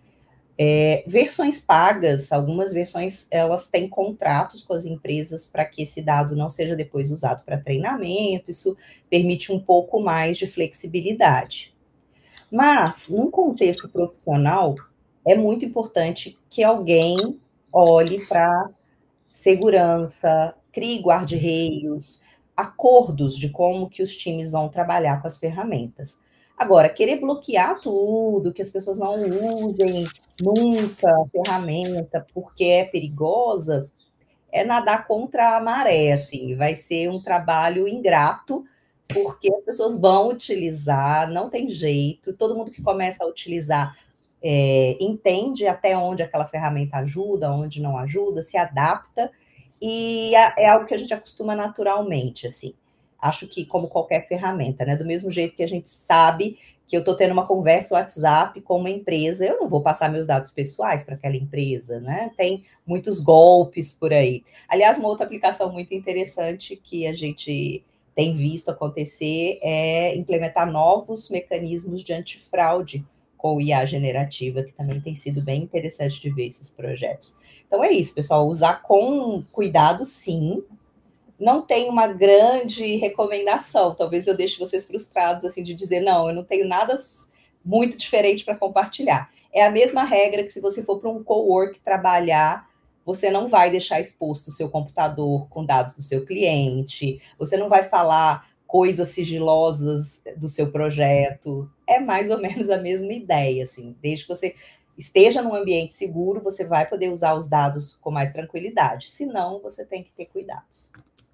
Versões pagas, algumas versões, elas têm contratos com as empresas para que esse dado não seja depois usado para treinamento, isso permite um pouco mais de flexibilidade. Mas, num contexto profissional, é muito importante que alguém olhe para segurança, crie guarda-reios, acordos de como que os times vão trabalhar com as ferramentas. Agora, querer bloquear tudo, que as pessoas não usem nunca a ferramenta porque é perigosa, é nadar contra a maré, assim, vai ser um trabalho ingrato, porque as pessoas vão utilizar, não tem jeito, todo mundo que começa a utilizar entende até onde aquela ferramenta ajuda, onde não ajuda, se adapta, e é algo que a gente acostuma naturalmente, assim. Acho que como qualquer ferramenta, né? Do mesmo jeito que a gente sabe que eu estou tendo uma conversa WhatsApp com uma empresa, eu não vou passar meus dados pessoais para aquela empresa, né? Tem muitos golpes por aí. Aliás, uma outra aplicação muito interessante que a gente tem visto acontecer é implementar novos mecanismos de antifraude com IA generativa, que também tem sido bem interessante de ver esses projetos. Então é isso, pessoal, usar com cuidado, sim. Não tem uma grande recomendação, talvez eu deixe vocês frustrados, assim, de dizer, não, eu não tenho nada muito diferente para compartilhar. É a mesma regra que se você for para um cowork trabalhar, você não vai deixar exposto o seu computador com dados do seu cliente, você não vai falar coisas sigilosas do seu projeto, é mais ou menos a mesma ideia, assim, desde que você esteja num ambiente seguro, você vai poder usar os dados com mais tranquilidade, senão você tem que ter cuidados.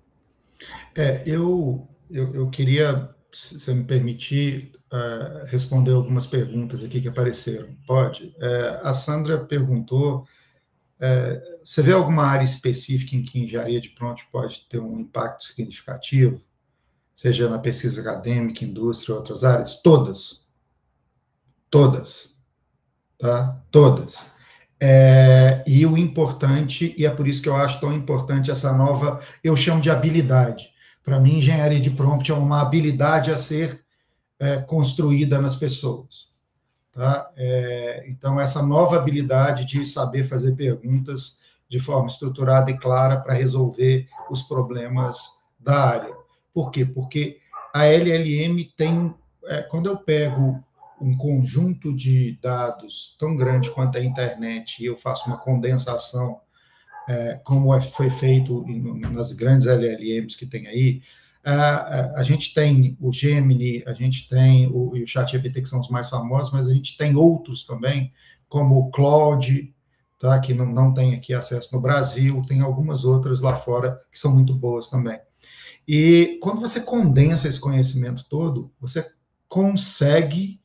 Eu queria, se você me permitir, responder algumas perguntas aqui que apareceram. Pode? A Sandra perguntou, você vê alguma área específica em que engenharia de prompt pode ter um impacto significativo? Seja na pesquisa acadêmica, indústria, outras áreas? Todas. Todas. Tá? Todas. E o importante, e é por isso que eu acho tão importante essa nova, eu chamo de habilidade. Para mim, engenharia de prompt é uma habilidade a ser construída nas pessoas. Tá? Então, essa nova habilidade de saber fazer perguntas de forma estruturada e clara para resolver os problemas da área. Por quê? Porque a LLM tem, quando eu pego um conjunto de dados tão grande quanto a internet e eu faço uma condensação, como foi feito nas grandes LLMs que tem aí, a gente tem o Gemini, a gente tem o ChatGPT, que são os mais famosos, mas a gente tem outros também, como o Claude, tá, que não tem aqui acesso no Brasil, tem algumas outras lá fora que são muito boas também. E quando você condensa esse conhecimento todo, você consegue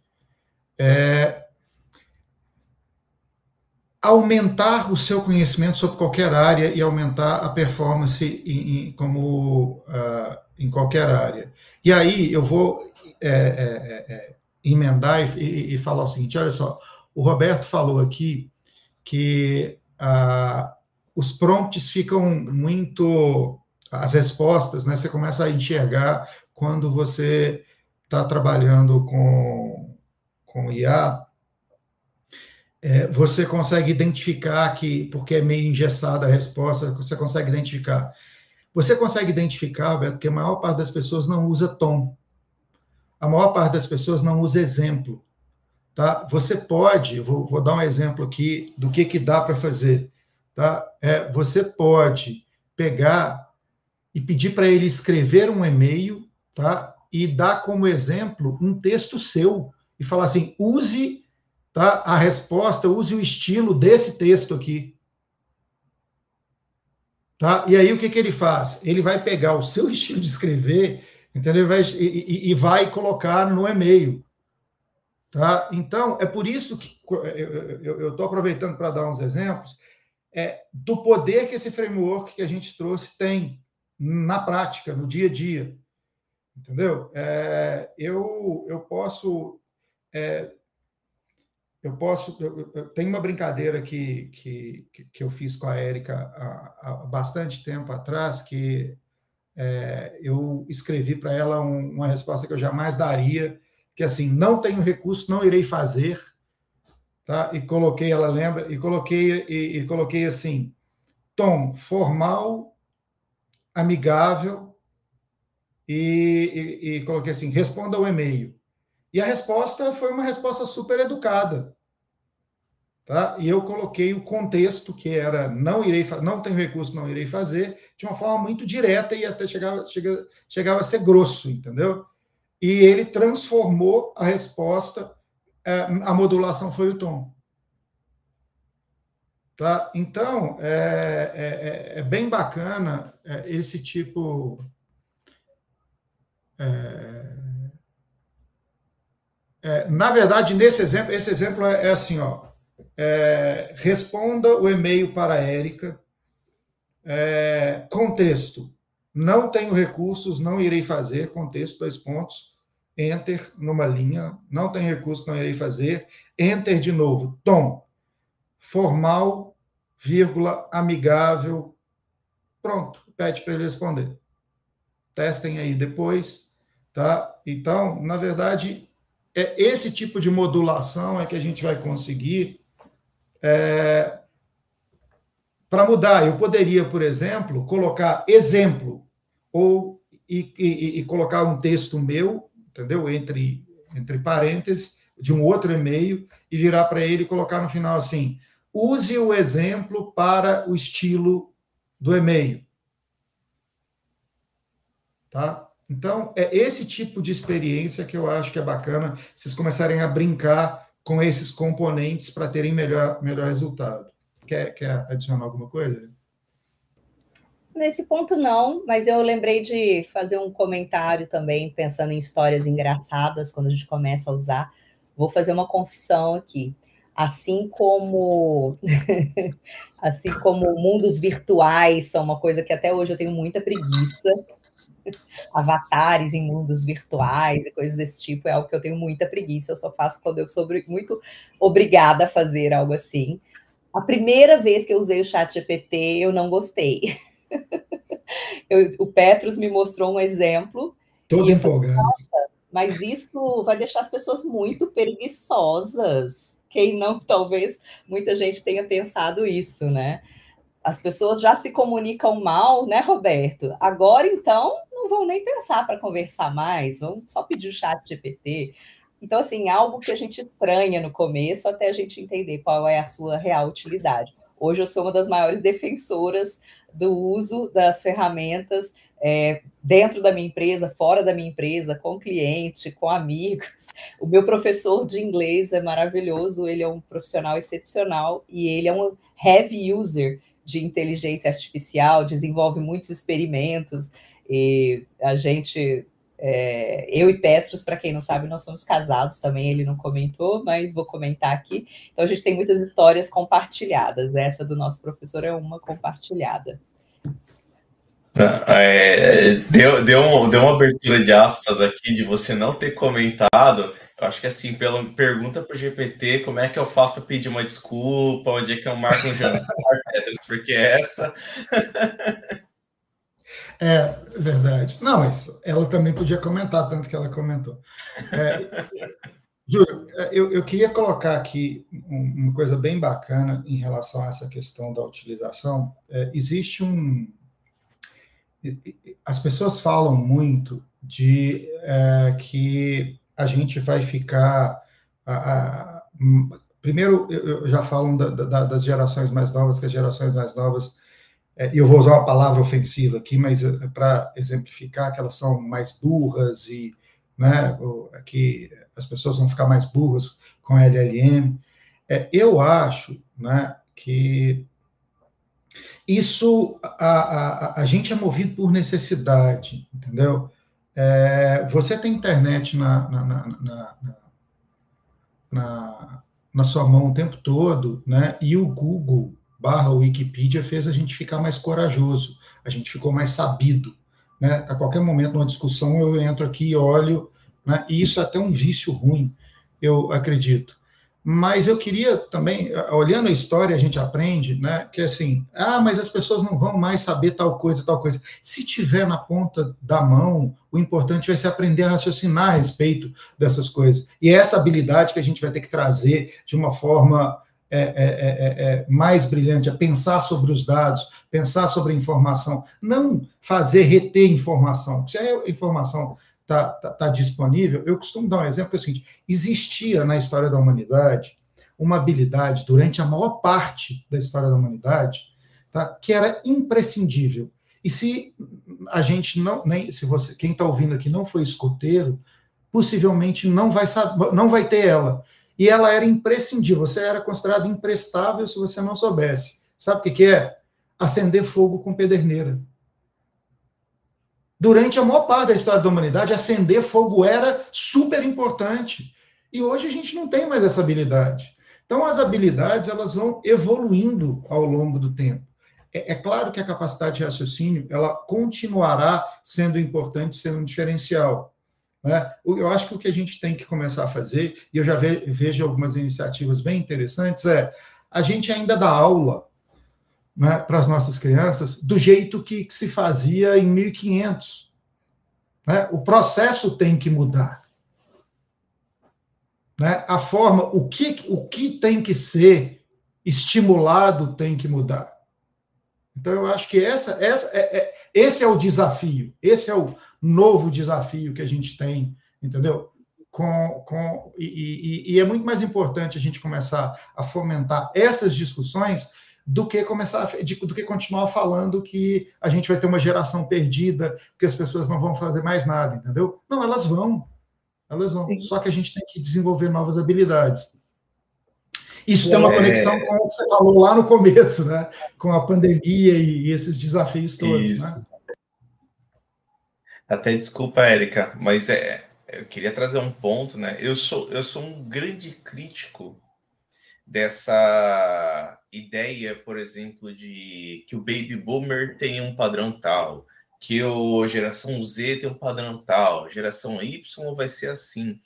aumentar o seu conhecimento sobre qualquer área e aumentar a performance em qualquer área. E aí eu vou emendar e falar o seguinte, olha só, o Roberto falou aqui que os prompts ficam muito... As respostas, né, você começa a enxergar quando você está trabalhando com IA, você consegue identificar que, porque é meio engessada a resposta, você consegue identificar. Você consegue identificar, Alberto, porque a maior parte das pessoas não usa tom. A maior parte das pessoas não usa exemplo. Tá? Você pode, vou dar um exemplo aqui do que dá para fazer. Tá? Você pode pegar e pedir para ele escrever um e-mail, tá? E dar como exemplo um texto seu e falar assim, use, tá, a resposta, use o estilo desse texto aqui. Tá? E aí o que ele faz? Ele vai pegar o seu estilo de escrever, entendeu? E vai colocar no e-mail. Tá? Então, é por isso que eu estou aproveitando para dar uns exemplos do poder que esse framework que a gente trouxe tem na prática, no dia a dia. Entendeu? Eu tenho uma brincadeira que eu fiz com a Érica há bastante tempo atrás, que eu escrevi para ela uma resposta que eu jamais daria, que assim, não tenho recurso, não irei fazer, tá? E coloquei, ela lembra, e coloquei assim, tom formal, amigável, e coloquei assim, responda o e-mail. E a resposta foi uma resposta super educada. Tá? E eu coloquei o contexto, que era não tenho recurso, não irei fazer, de uma forma muito direta e até chegava a ser grosso, entendeu? E ele transformou a resposta, a modulação foi o tom. Tá? Então, é bem bacana esse tipo... na verdade, esse exemplo é assim, ó, responda o e-mail para a Érica, contexto, não tenho recursos, não irei fazer, contexto, 2 pontos, enter numa linha, não tenho recursos, não irei fazer, enter de novo, tom, formal, vírgula, amigável, pronto, pede para ele responder. Testem aí depois, tá? Então, na verdade, esse tipo de modulação que a gente vai conseguir para mudar. Eu poderia, por exemplo, colocar exemplo e colocar um texto meu, entendeu? Entre parênteses, de um outro e-mail, e virar para ele e colocar no final assim, use o exemplo para o estilo do e-mail. Tá? Então, é esse tipo de experiência que eu acho que é bacana vocês começarem a brincar com esses componentes para terem melhor resultado. Quer adicionar alguma coisa? Nesse ponto, não, mas eu lembrei de fazer um comentário também, pensando em histórias engraçadas, quando a gente começa a usar. Vou fazer uma confissão aqui. Assim como mundos virtuais são uma coisa que até hoje eu tenho muita preguiça, avatares em mundos virtuais e coisas desse tipo é algo que eu tenho muita preguiça, eu só faço quando eu sou muito obrigada a fazer algo assim. A primeira vez que eu usei o ChatGPT, eu não gostei. O Petrus me mostrou um exemplo. Todo empolgado. Mas isso vai deixar as pessoas muito preguiçosas. Quem não, talvez muita gente tenha pensado isso, né? As pessoas já se comunicam mal, né, Roberto? Agora, então, não vão nem pensar para conversar mais, vão só pedir o ChatGPT. Então, assim, algo que a gente estranha no começo, até a gente entender qual é a sua real utilidade. Hoje eu sou uma das maiores defensoras do uso das ferramentas dentro da minha empresa, fora da minha empresa, com cliente, com amigos. O meu professor de inglês é maravilhoso, ele é um profissional excepcional e ele é um heavy user de inteligência artificial, desenvolve muitos experimentos, e a gente, eu e Petrus, para quem não sabe, nós somos casados também, ele não comentou, mas vou comentar aqui. Então, a gente tem muitas histórias compartilhadas, essa do nosso professor é uma compartilhada. Deu uma abertura de aspas aqui de você não ter comentado. Eu acho que assim, pergunta para o GPT como é que eu faço para pedir uma desculpa, onde é que eu marco um jantar, porque essa... É verdade. Não, mas ela também podia comentar, tanto que ela comentou. Júlio, eu queria colocar aqui uma coisa bem bacana em relação a essa questão da utilização. Existe as pessoas falam muito de que a gente vai ficar... primeiro, eu já falo das gerações mais novas, que as gerações mais novas, e eu vou usar uma palavra ofensiva aqui, mas para exemplificar, que elas são mais burras e, né, que as pessoas vão ficar mais burras com LLM. Eu acho, né, que Isso, a gente é movido por necessidade, entendeu? Você tem internet na sua mão o tempo todo, né? E o Google / Wikipedia fez a gente ficar mais corajoso, a gente ficou mais sabido, né? A qualquer momento, numa discussão, eu entro aqui e olho, né? E isso é até um vício ruim, eu acredito. Mas eu queria também, olhando a história, a gente aprende, né? Que assim, mas as pessoas não vão mais saber tal coisa, tal coisa. Se tiver na ponta da mão, o importante vai ser aprender a raciocinar a respeito dessas coisas. E é essa habilidade que a gente vai ter que trazer de uma forma mais brilhante, a pensar sobre os dados, pensar sobre a informação, não fazer reter informação. Se a informação está disponível, eu costumo dar um exemplo que é o seguinte: existia na história da humanidade uma habilidade, durante a maior parte da história da humanidade, tá, que era imprescindível. E se a gente se você, quem está ouvindo aqui, não foi escoteiro, possivelmente não vai ter ela. E ela era imprescindível, você era considerado imprestável se você não soubesse. Sabe o que é? Acender fogo com pederneira. Durante a maior parte da história da humanidade, acender fogo era super importante. E hoje a gente não tem mais essa habilidade. Então, as habilidades elas vão evoluindo ao longo do tempo. É claro que a capacidade de raciocínio ela continuará sendo importante, sendo um diferencial. Né? Eu acho que o que a gente tem que começar a fazer, e eu já vejo algumas iniciativas bem interessantes, a gente ainda dá aula, né, para as nossas crianças do jeito que se fazia em 1500. Né? O processo tem que mudar. Né? A forma, o que tem que ser estimulado tem que mudar. Então, eu acho que esse é o desafio, esse é o novo desafio que a gente tem, entendeu? E é muito mais importante a gente começar a fomentar essas discussões do que continuar falando que a gente vai ter uma geração perdida, que as pessoas não vão fazer mais nada, entendeu? Não, elas vão. Sim. Só que a gente tem que desenvolver novas habilidades. Isso tem uma conexão com o que você falou lá no começo, né? Com a pandemia e esses desafios todos. Isso. Né? Até desculpa, Érica, mas eu queria trazer um ponto, né? Eu sou um grande crítico dessa ideia, por exemplo, de que o Baby Boomer tem um padrão tal, que a geração Z tem um padrão tal, geração Y vai ser assim.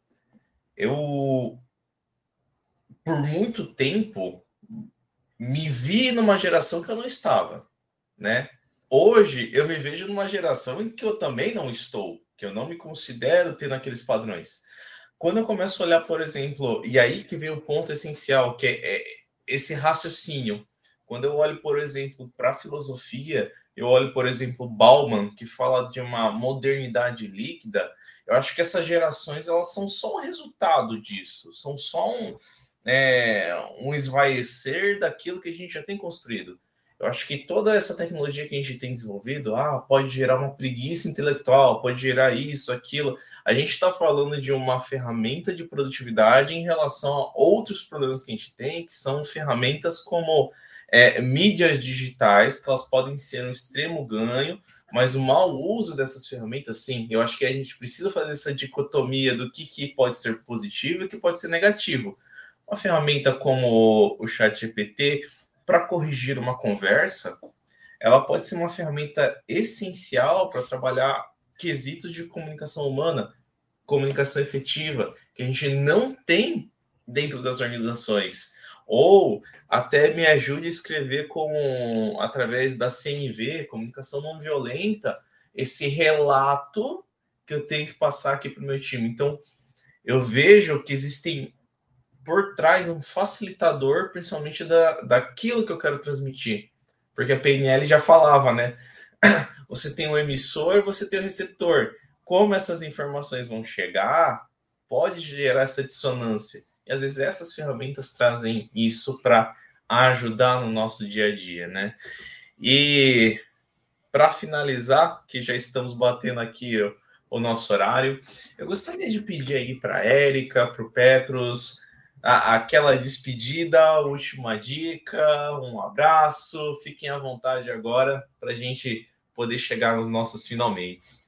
Eu, por muito tempo, me vi numa geração que eu não estava, né? Hoje, eu me vejo numa geração em que eu também não estou, que eu não me considero tendo aqueles padrões. Quando eu começo a olhar, por exemplo, e aí que vem o ponto essencial, que é esse raciocínio. Quando eu olho, por exemplo, para a filosofia, eu olho, por exemplo, Bauman, que fala de uma modernidade líquida, eu acho que essas gerações elas são só um resultado disso, são só um esvaecer daquilo que a gente já tem construído. Eu acho que toda essa tecnologia que a gente tem desenvolvido, pode gerar uma preguiça intelectual, pode gerar isso, aquilo. A gente está falando de uma ferramenta de produtividade em relação a outros problemas que a gente tem, que são ferramentas como mídias digitais, que elas podem ser um extremo ganho, mas o mau uso dessas ferramentas, sim, eu acho que a gente precisa fazer essa dicotomia do que pode ser positivo e o que pode ser negativo. Uma ferramenta como o ChatGPT, para corrigir uma conversa, ela pode ser uma ferramenta essencial para trabalhar quesitos de comunicação humana, comunicação efetiva, que a gente não tem dentro das organizações. Ou até me ajude a escrever através da CNV, comunicação não violenta, esse relato que eu tenho que passar aqui para o meu time. Então, eu vejo que existem por trás um facilitador, principalmente daquilo que eu quero transmitir. Porque a PNL já falava, né? Você tem o emissor, você tem o receptor. Como essas informações vão chegar, pode gerar essa dissonância. E às vezes essas ferramentas trazem isso para ajudar no nosso dia a dia, né? E para finalizar, que já estamos batendo aqui o nosso horário, eu gostaria de pedir aí para a Érica, para o Petros, aquela despedida, última dica, um abraço, fiquem à vontade agora para a gente poder chegar nos nossos finalmente.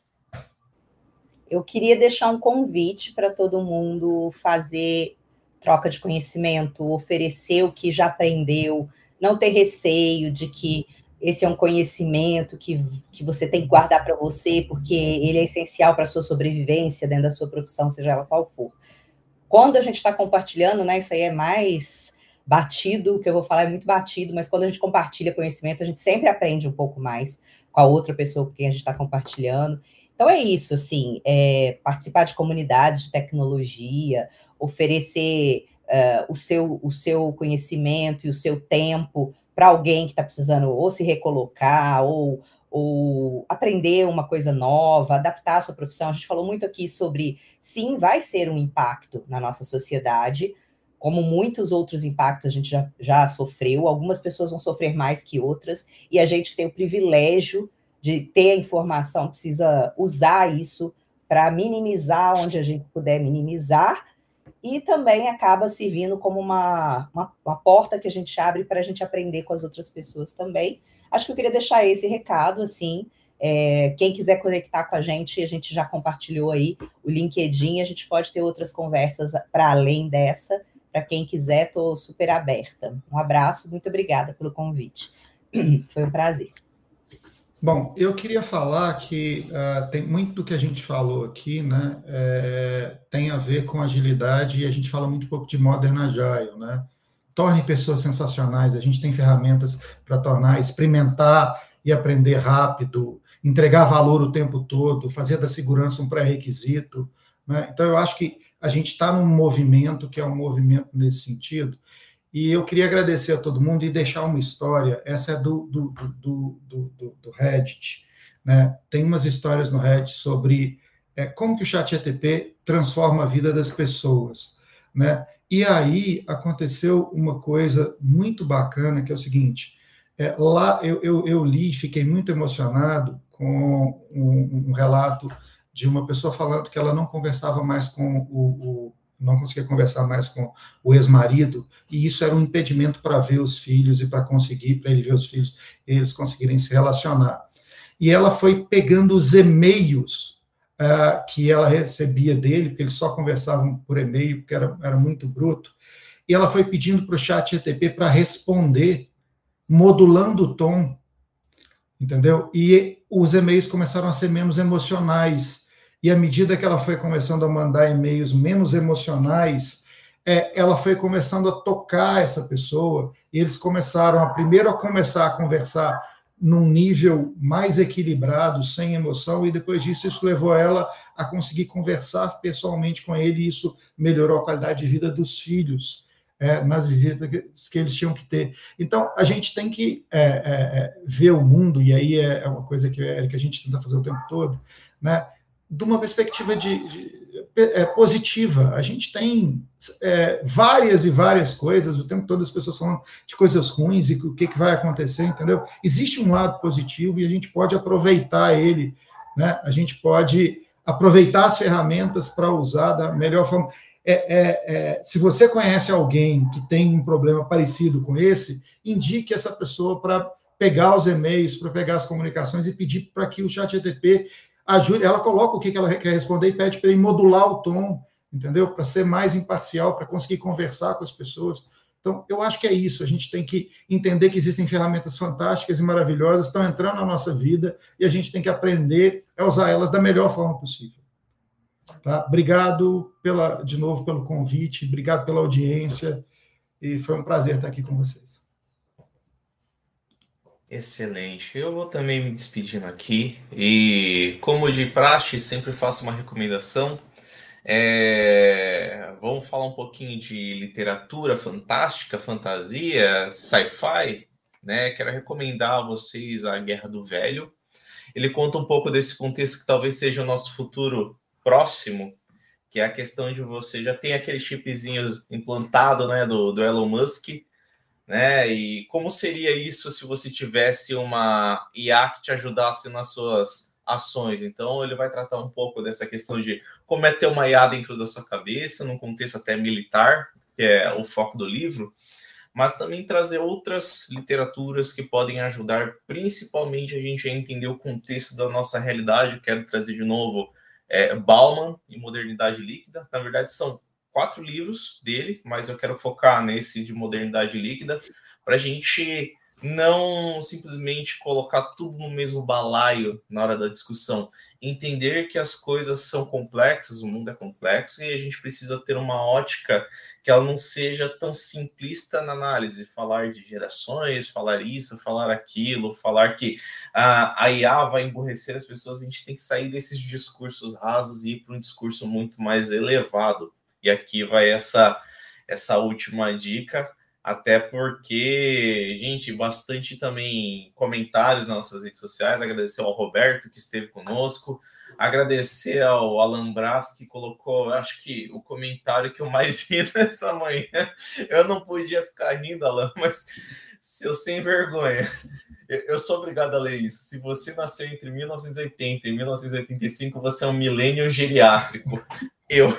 Eu queria deixar um convite para todo mundo fazer troca de conhecimento, oferecer o que já aprendeu, não ter receio de que esse é um conhecimento que você tem que guardar para você, porque ele é essencial para a sua sobrevivência dentro da sua profissão, seja ela qual for. Quando a gente está compartilhando, né, isso aí é mais batido, o que eu vou falar é muito batido, mas quando a gente compartilha conhecimento, a gente sempre aprende um pouco mais com a outra pessoa com quem a gente está compartilhando. Então é isso, assim, participar de comunidades de tecnologia, oferecer o seu conhecimento e o seu tempo para alguém que está precisando ou se recolocar ou aprender uma coisa nova, adaptar a sua profissão. A gente falou muito aqui sobre, sim, vai ser um impacto na nossa sociedade, como muitos outros impactos a gente já sofreu, algumas pessoas vão sofrer mais que outras, e a gente que tem o privilégio de ter a informação precisa usar isso para minimizar onde a gente puder minimizar, e também acaba servindo como uma porta que a gente abre para a gente aprender com as outras pessoas também. Acho que eu queria deixar esse recado, assim, quem quiser conectar com a gente já compartilhou aí o LinkedIn, a gente pode ter outras conversas para além dessa, para quem quiser, estou super aberta. Um abraço, muito obrigada pelo convite. Foi um prazer. Bom, eu queria falar que tem muito do que a gente falou aqui, né, tem a ver com agilidade, e a gente fala muito pouco de Modern Agile, né? Torne pessoas sensacionais, a gente tem ferramentas para tornar, experimentar e aprender rápido, entregar valor o tempo todo, fazer da segurança um pré-requisito, né? Então, eu acho que a gente está num movimento que é um movimento nesse sentido. E eu queria agradecer a todo mundo e deixar uma história. Essa é do Reddit, né? Tem umas histórias no Reddit sobre como que o ChatGPT transforma a vida das pessoas, né? E aí aconteceu uma coisa muito bacana, que é o seguinte, lá eu li e fiquei muito emocionado com um relato de uma pessoa falando que ela não conversava mais com não conseguia conversar mais com o ex-marido, e isso era um impedimento para ver os filhos e para ele ver os filhos, eles conseguirem se relacionar. E ela foi pegando os e-mails que ela recebia dele, porque eles só conversavam por e-mail, porque era muito bruto, e ela foi pedindo para o ChatGPT para responder, modulando o tom, entendeu? E os e-mails começaram a ser menos emocionais, e à medida que ela foi começando a mandar e-mails menos emocionais, ela foi começando a tocar essa pessoa, e eles começaram primeiro a começar a conversar num nível mais equilibrado, sem emoção, e depois disso isso levou ela a conseguir conversar pessoalmente com ele, e isso melhorou a qualidade de vida dos filhos, nas visitas que eles tinham que ter. Então, a gente tem que ver o mundo, e aí é uma coisa que a gente tenta fazer o tempo todo, né? De uma perspectiva positiva. A gente tem várias e várias coisas, o tempo todo as pessoas falando de coisas ruins e o que vai acontecer, entendeu? Existe um lado positivo e a gente pode aproveitar ele, né? A gente pode aproveitar as ferramentas para usar da melhor forma. Se você conhece alguém que tem um problema parecido com esse, indique essa pessoa para pegar os e-mails, para pegar as comunicações e pedir para que o ChatGPT ajude. Ela coloca o que ela quer responder e pede para ele modular o tom, entendeu? Para ser mais imparcial, para conseguir conversar com as pessoas. Então, eu acho que é isso. A gente tem que entender que existem ferramentas fantásticas e maravilhosas, estão entrando na nossa vida, e a gente tem que aprender a usar elas da melhor forma possível. Tá? Obrigado de novo pelo convite, obrigado pela audiência, e foi um prazer estar aqui com vocês. Excelente. Eu vou também me despedindo aqui, e como de praxe, sempre faço uma recomendação. Vamos falar um pouquinho de literatura fantástica, fantasia, sci-fi, né? Quero recomendar a vocês A Guerra do Velho. Ele conta um pouco desse contexto que talvez seja o nosso futuro próximo, que é a questão de você já tem aquele chipzinho implantado, né, do Elon Musk, né? E como seria isso se você tivesse uma IA que te ajudasse nas suas ações? Então, ele vai tratar um pouco dessa questão de como é ter uma IA dentro da sua cabeça, num contexto até militar, que é o foco do livro, mas também trazer outras literaturas que podem ajudar, principalmente a gente a entender o contexto da nossa realidade. Eu quero trazer de novo Bauman e Modernidade Líquida. Na verdade, são 4 livros dele, mas eu quero focar nesse de Modernidade Líquida, para a gente não simplesmente colocar tudo no mesmo balaio na hora da discussão. Entender que as coisas são complexas, o mundo é complexo, e a gente precisa ter uma ótica que ela não seja tão simplista na análise. Falar de gerações, falar isso, falar aquilo, falar que a IA vai emburrecer as pessoas. A gente tem que sair desses discursos rasos e ir para um discurso muito mais elevado. E aqui vai essa última dica, até porque, gente, bastante também comentários nas nossas redes sociais. Agradecer ao Roberto, que esteve conosco. Agradecer ao Alan Brás, que colocou, acho que o comentário que eu mais ri nessa manhã. Eu não podia ficar rindo, Alan, mas eu sem vergonha. Eu sou obrigado a ler isso. Se você nasceu entre 1980 e 1985, você é um millennial geriátrico. Eu.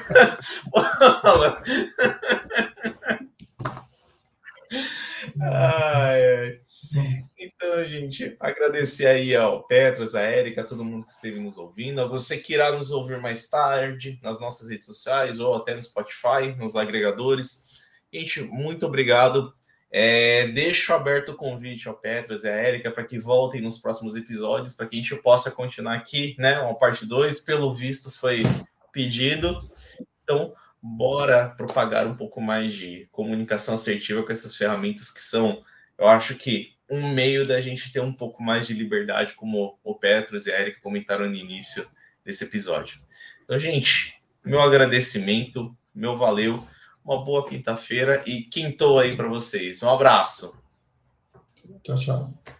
Então, gente, agradecer aí ao Petros, a Érica, a todo mundo que esteve nos ouvindo, a você que irá nos ouvir mais tarde nas nossas redes sociais ou até no Spotify, nos agregadores. Gente, muito obrigado. Deixo aberto o convite ao Petros e à Érica para que voltem nos próximos episódios, para que a gente possa continuar aqui, né? Uma parte 2, pelo visto foi pedido. Então, bora propagar um pouco mais de comunicação assertiva com essas ferramentas que são, eu acho que, um meio da gente ter um pouco mais de liberdade, como o Petros e a Érica comentaram no início desse episódio. Então, gente, meu agradecimento, meu valeu, uma boa quinta-feira e quintou aí para vocês. Um abraço. Tchau, tchau.